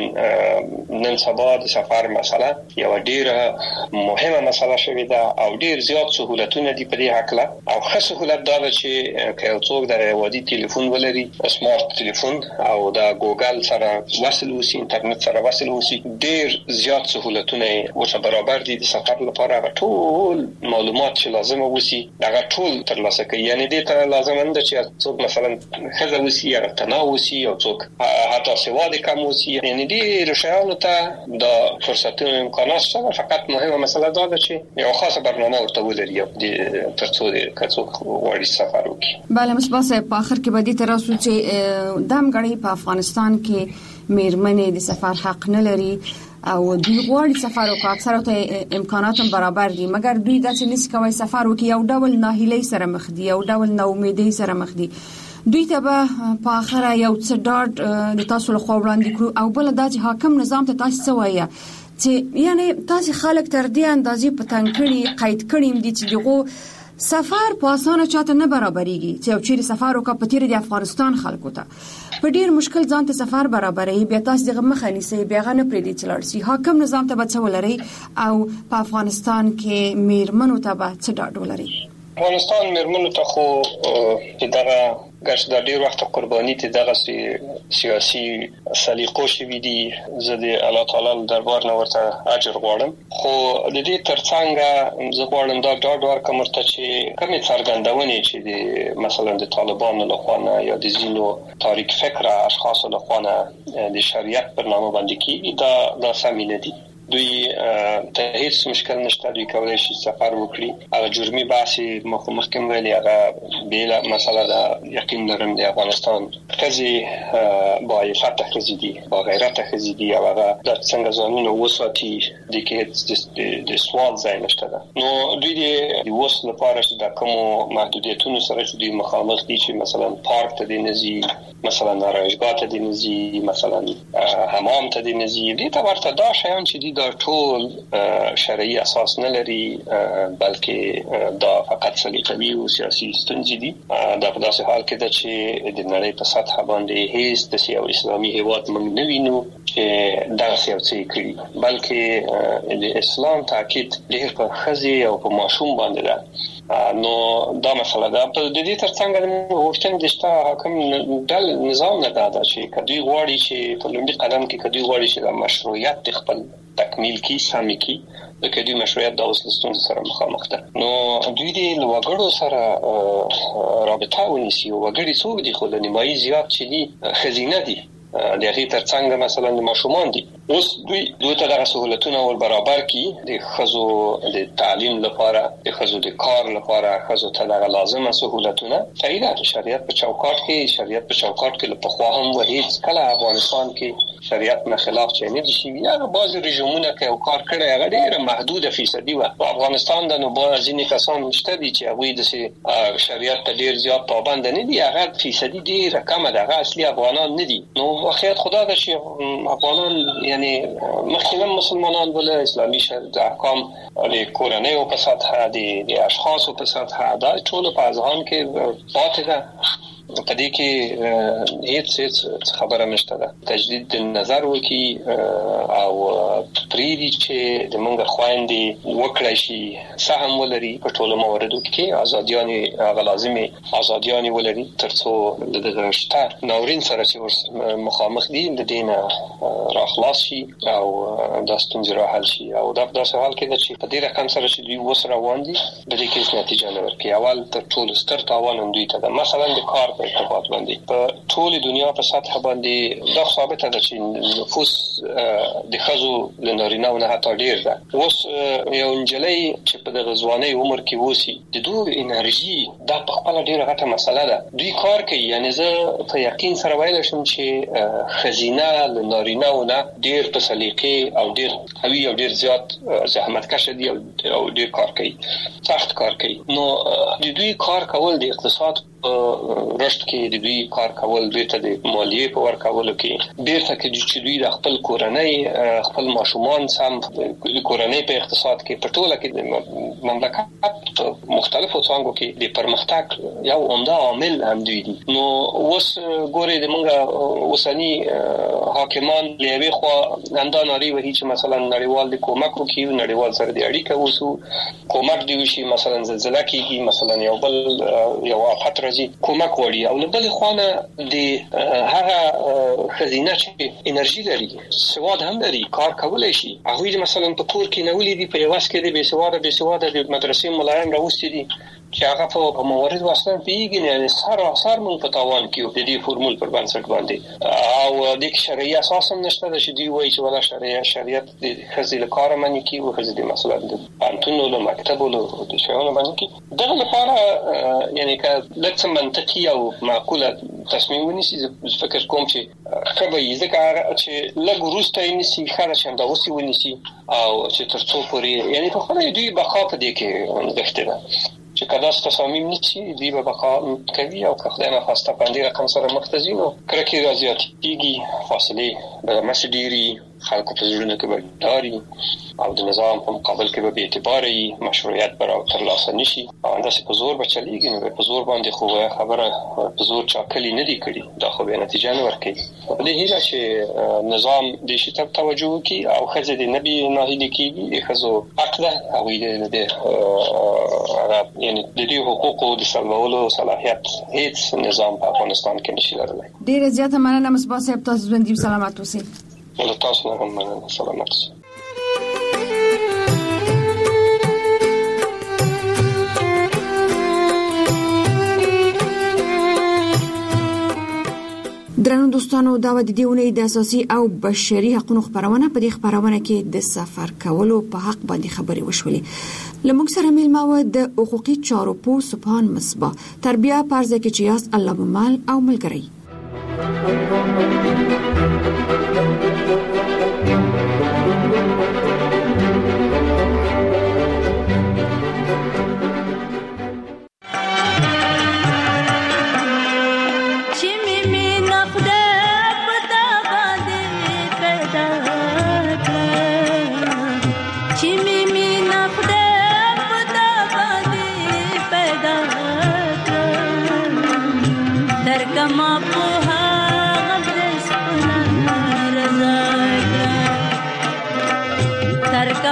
Speaker 12: واقعا نن سبا د سفر مسله یو ډیره مهمه مسله شوې ده او ډیر زیات سہولتونه دي په دې حق له. او ښه سہولت دا ده چې که یو څوک د وادي ټلیفون ولري، سمارټ ټلیفون او د ګوګل سره وصل وسی، انټرنیټ سره وصل وسی، ډیر زیات سہولتونه ورته برابر دي د سفر لپاره. ټول معلومات چې لازمه وسی هغه ټول ترلاسه کوي. یعنی دې ته لازم نه ده چې څوک مثلا خزه وسی یا تناو وسی او څوک حتی سواد کم وسی. یعنی دې رشایانو ته د فرصتونو امکانات شته، فقط مهمه مسله دا ده چې یو خاصه برنامه ورته ولري ترڅو د څوک وړي سفر وکړي.
Speaker 9: بله مصباح صاحب، په اخر کې به دې تر اوسه چې دام غړي په افغانستان کې میرمنې د سفر حق نه لري او دوی غواړي سفر وکړي، اکثره ته امکانات هم برابر دي، مګر دوی داسې نشي کوي سفر وکړي، یو ډول ناهیلۍ سره مخ دي، یو ډول ناامیدۍ سره مخ دي. دوی ته به په اخره یو څه ډاډ د تاسو له خوا وړاندې کړو. او بل دا چې حاکم نظام ته تاسو څه وایي چې یعنی تاسو خلک تر دې اندازې په تنګ کړي قید کړي دي چې دغه سفر په اسانه چاته نه برابرېږي چې یو چیرې سفر وکړي په تیر د افغانستان خلکو ته په ډیر مشکل ځان ته سفر برابرې، بیا تاسو دغه مخه نیسئ، بیا غنه پرې دي چلارسي. حاکم نظام ته به څه ولري او په افغانستان کې میرمنو ته به څه ډاډ ولري؟
Speaker 12: افغانستان میرمنو ته خو دغه ګرځ د ډیر وخت قرباني ته دغه سیاسي سلیقو شوي دي. زه د الله تعالی دربار نه ورته اجر غواړم، خو د دې ترڅنګ زه غواړم دا ډاډ ورکړم ورته چې کومې څرګندونې چې د مثلا د طالبانو لخوا نه یا د ځینو تاریک فکره اشخاصو لخوا نه د شریعت پر نامه باندې کیږي دا دا سمې نه دي. دوی ته هیڅ مشکل نشته، دوی کولای شي سفر وکړي. هغه جرمي باسي مخ مخکم ویلي هغه بیل مسله ده. یقین لرم د افغانستان خزي با عفت خزي دي، با غیرت خزي دي او هغه د څنګه ځانونه وساتي د کې د سوال ځای نشته ده. نو دوی د وسل لپاره چې د کوم محدودیتونو سره چې دوی مخامخ دي چې مثلا پارک ته دي نزي، مثلا رایجګاه ته دي نزي، مثلا حمام ته دي نزي، دي ته ورته دا شیان چې دا ټول شرعي اساس نه لري، بلکې دا فقط سلیقوي او سیاسي ستونزې دي. دا په داسې حال کې ده چې د نړۍ په سطح باندې هیڅ د سیاسي اسلامي هیواد موږ نه وینو چې دا سیاسي کړي، بلکې د اسلام تاکید ډېر په ښځې او په ماشوم باندې ده. نو دا مسله ده. په دې ترڅنګ د وختن د شته حاکم ډل نظام نه دا چې کدی غواړي چې په لومړي قدم کې کدی غواړي چې د مشروعیت خپل تکمیل کی سامي کی د کدی مشروعیت د اوسلستون سره مخامخ ده. نو دوی د وګړو سره رابطه ونیسي او وګړي څوک دي خو د نیمایي زیات چې دي خزینه دي د هغې ترڅنګ مثلا د ماشومان دي. اوس دوی دوی ته دغه سهولتونه ور برابر کړي د ښځو د تعلیم لپاره، د ښځو د کار لپاره، ښځو ته دغه لازمه سهولتونه تایید شریعت په چوکاټ کې شریعت په چوکاټ کې له پخوا هم و هیڅ کله افغانستان کې شریعت نه خلاف چې نه دي شي. هغه بعض رژیمونه کې او کار کړی هغه ډېره محدوده فیصدي و. په افغانستان د نو بعض ځینې کسان شته دي چې هغوی د شریعت ته ډېر زیات پابند نه دي، هغه فیصدي ډېره کمه ده، هغه اصلي افغانان نه دي. نو واقعیت خدا ده چې افغانان یعنی مخکې مسلمانان بل اسلامي شریعت احکام د کورنۍ او په سطح د اشخاص په سطح دا ټول په ځان کې پاتې ده. په دې کې هیڅ هیڅ خبره نشته ده. تجدید نظر وکي او پریدي چې د موږ خويندې وکړای شي سهم ولري په ټولو مواردو کې ازادياني غلازمي ازادياني ولري ترڅو د دغه شته ناورین سره چې مخامخ دي د دینه راخلاص شي او د ستونزې را حل شي. او دا په داسې حال کې چې په دې رقم سره چې دوی وسره روان دي د دې کې نتیجه نه ورکړي. اول تر ټولو ستر تاوان دوی ته ده مثلا د کار په ارتباط باندې. په ټول دنیا په سطح باندې دا ثابته ده چې نفوس د ښځو له نارینه‌و نه حتی ډېر ده. اوس یو نجلۍ چې په د ځوانۍ عمر کې اوسي د دوی انرژي دا په خپل ډېره غټه مسله ده. دوی کار کوي، یعنی زه په یقین سره ویل شم چې خزینه له نارینه‌و نه ډېر په سلیقې او ډېر قوي او ډېر زیات زحمتکش دي او ډېر کار کوي، سخت کار کوي. نو د دوی کار کول د اقتصاد رشد کې د دوی کار کول دوی ته د مالیې په ورکولو کې بیرته کې چې دوی د خپل کورنۍ خپل ماشومان سم د کورنۍ په اقتصاد کې په ټوله کې د مملکت مختلفو څانګو کې د پرمختګ یو عمده عامل هم دوی دي. نو اوس ګوري د موږ اوسني حاکمان له یوې خوا همدا ناري وهي چې مثلا نړیوال د کومک وکړي، نړیوال سره د اړیکه وسو کومک دی وشي، مثلا زلزلہ کېږي، مثلا یو بل یو آفت کومک وړي. او له بل خوانه د هغه خزینه چې انرژي لري سواد هم لري کار کولای شي، هغه مثلا په کور کې نه ولې دي په یواس کې د بې سواده بې سواده د مدرسې ملایان راوستي دي چې هغه په موارد واسطه پیږي نه سر اثر مون په تاوان کې د دې فورمول پر بنسټ باندې او د شرعي اساس هم نشته چې دی وایي چې ولا شرعي شریعت د خزې کار منی کی او خزې د مثلا د پانتونو له مکتبو له د شیانو باندې کی دغه لپاره یعنی که لکه منطقي او معقوله تصمیم ونیسي. فکر کوم چې کبه ځکه چې لږ وروسته یې نسی خرج هم دا اوسې ونیسي او چې ترڅو پورې یعنی په خپل دوی بقا په دې کې غوښته ده چې کله ست تصامیم نشي دی به بقا کوي او که خدای نه خواسته باندې رقم سره مختزین او کرکی راځيږي فاصله به مسډيري خلکو په ژوند کې به داري او د نظام په مقابل کې به اعتباري مشروعیت برابر ترلاسه نشي او انداسې په زور بچلېږي نو په زور باندې خو خبره په زور چاکلي نه دی کړی دا خو به نتیجه نه ورکړي. په دې هیله چې نظام د شي ته توجه وکړي او خزه د نبی ناهیلي کېږي خزو حق ده او د یعنی د دې حقوقو د سلبولو صلاحیت هیڅ نظام په افغانستان کې نشي لرلی.
Speaker 9: ډیره زیاته مننه مصباح صاحب، تاسو ژوندۍ سلامت اوسئ.
Speaker 12: له تاسو نه هم مننه، سلامت اوسئ.
Speaker 9: درنو دوستانو دا د دیونه د اساسي او بشري حقوقو خبرونه په دې خبرونه کې د سفر کولو په حق باندې خبرې وشولې. لمونږ سره ملماوه د حقوقي چارو په سبحان مصباح تربیه پرځه کې چیاس الله بمال او ملګری.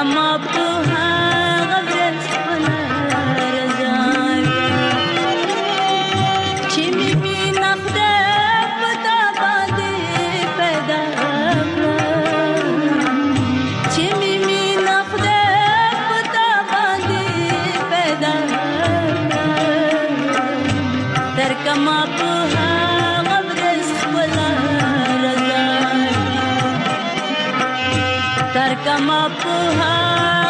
Speaker 13: کما په هغه ورځ خپله رضا چې مې مینه خدای په تا باندې پیدا کړه چې مې مینه خدای په تا باندې پیدا کړه تر کما په هغه ورځ خپله رضا تر کما په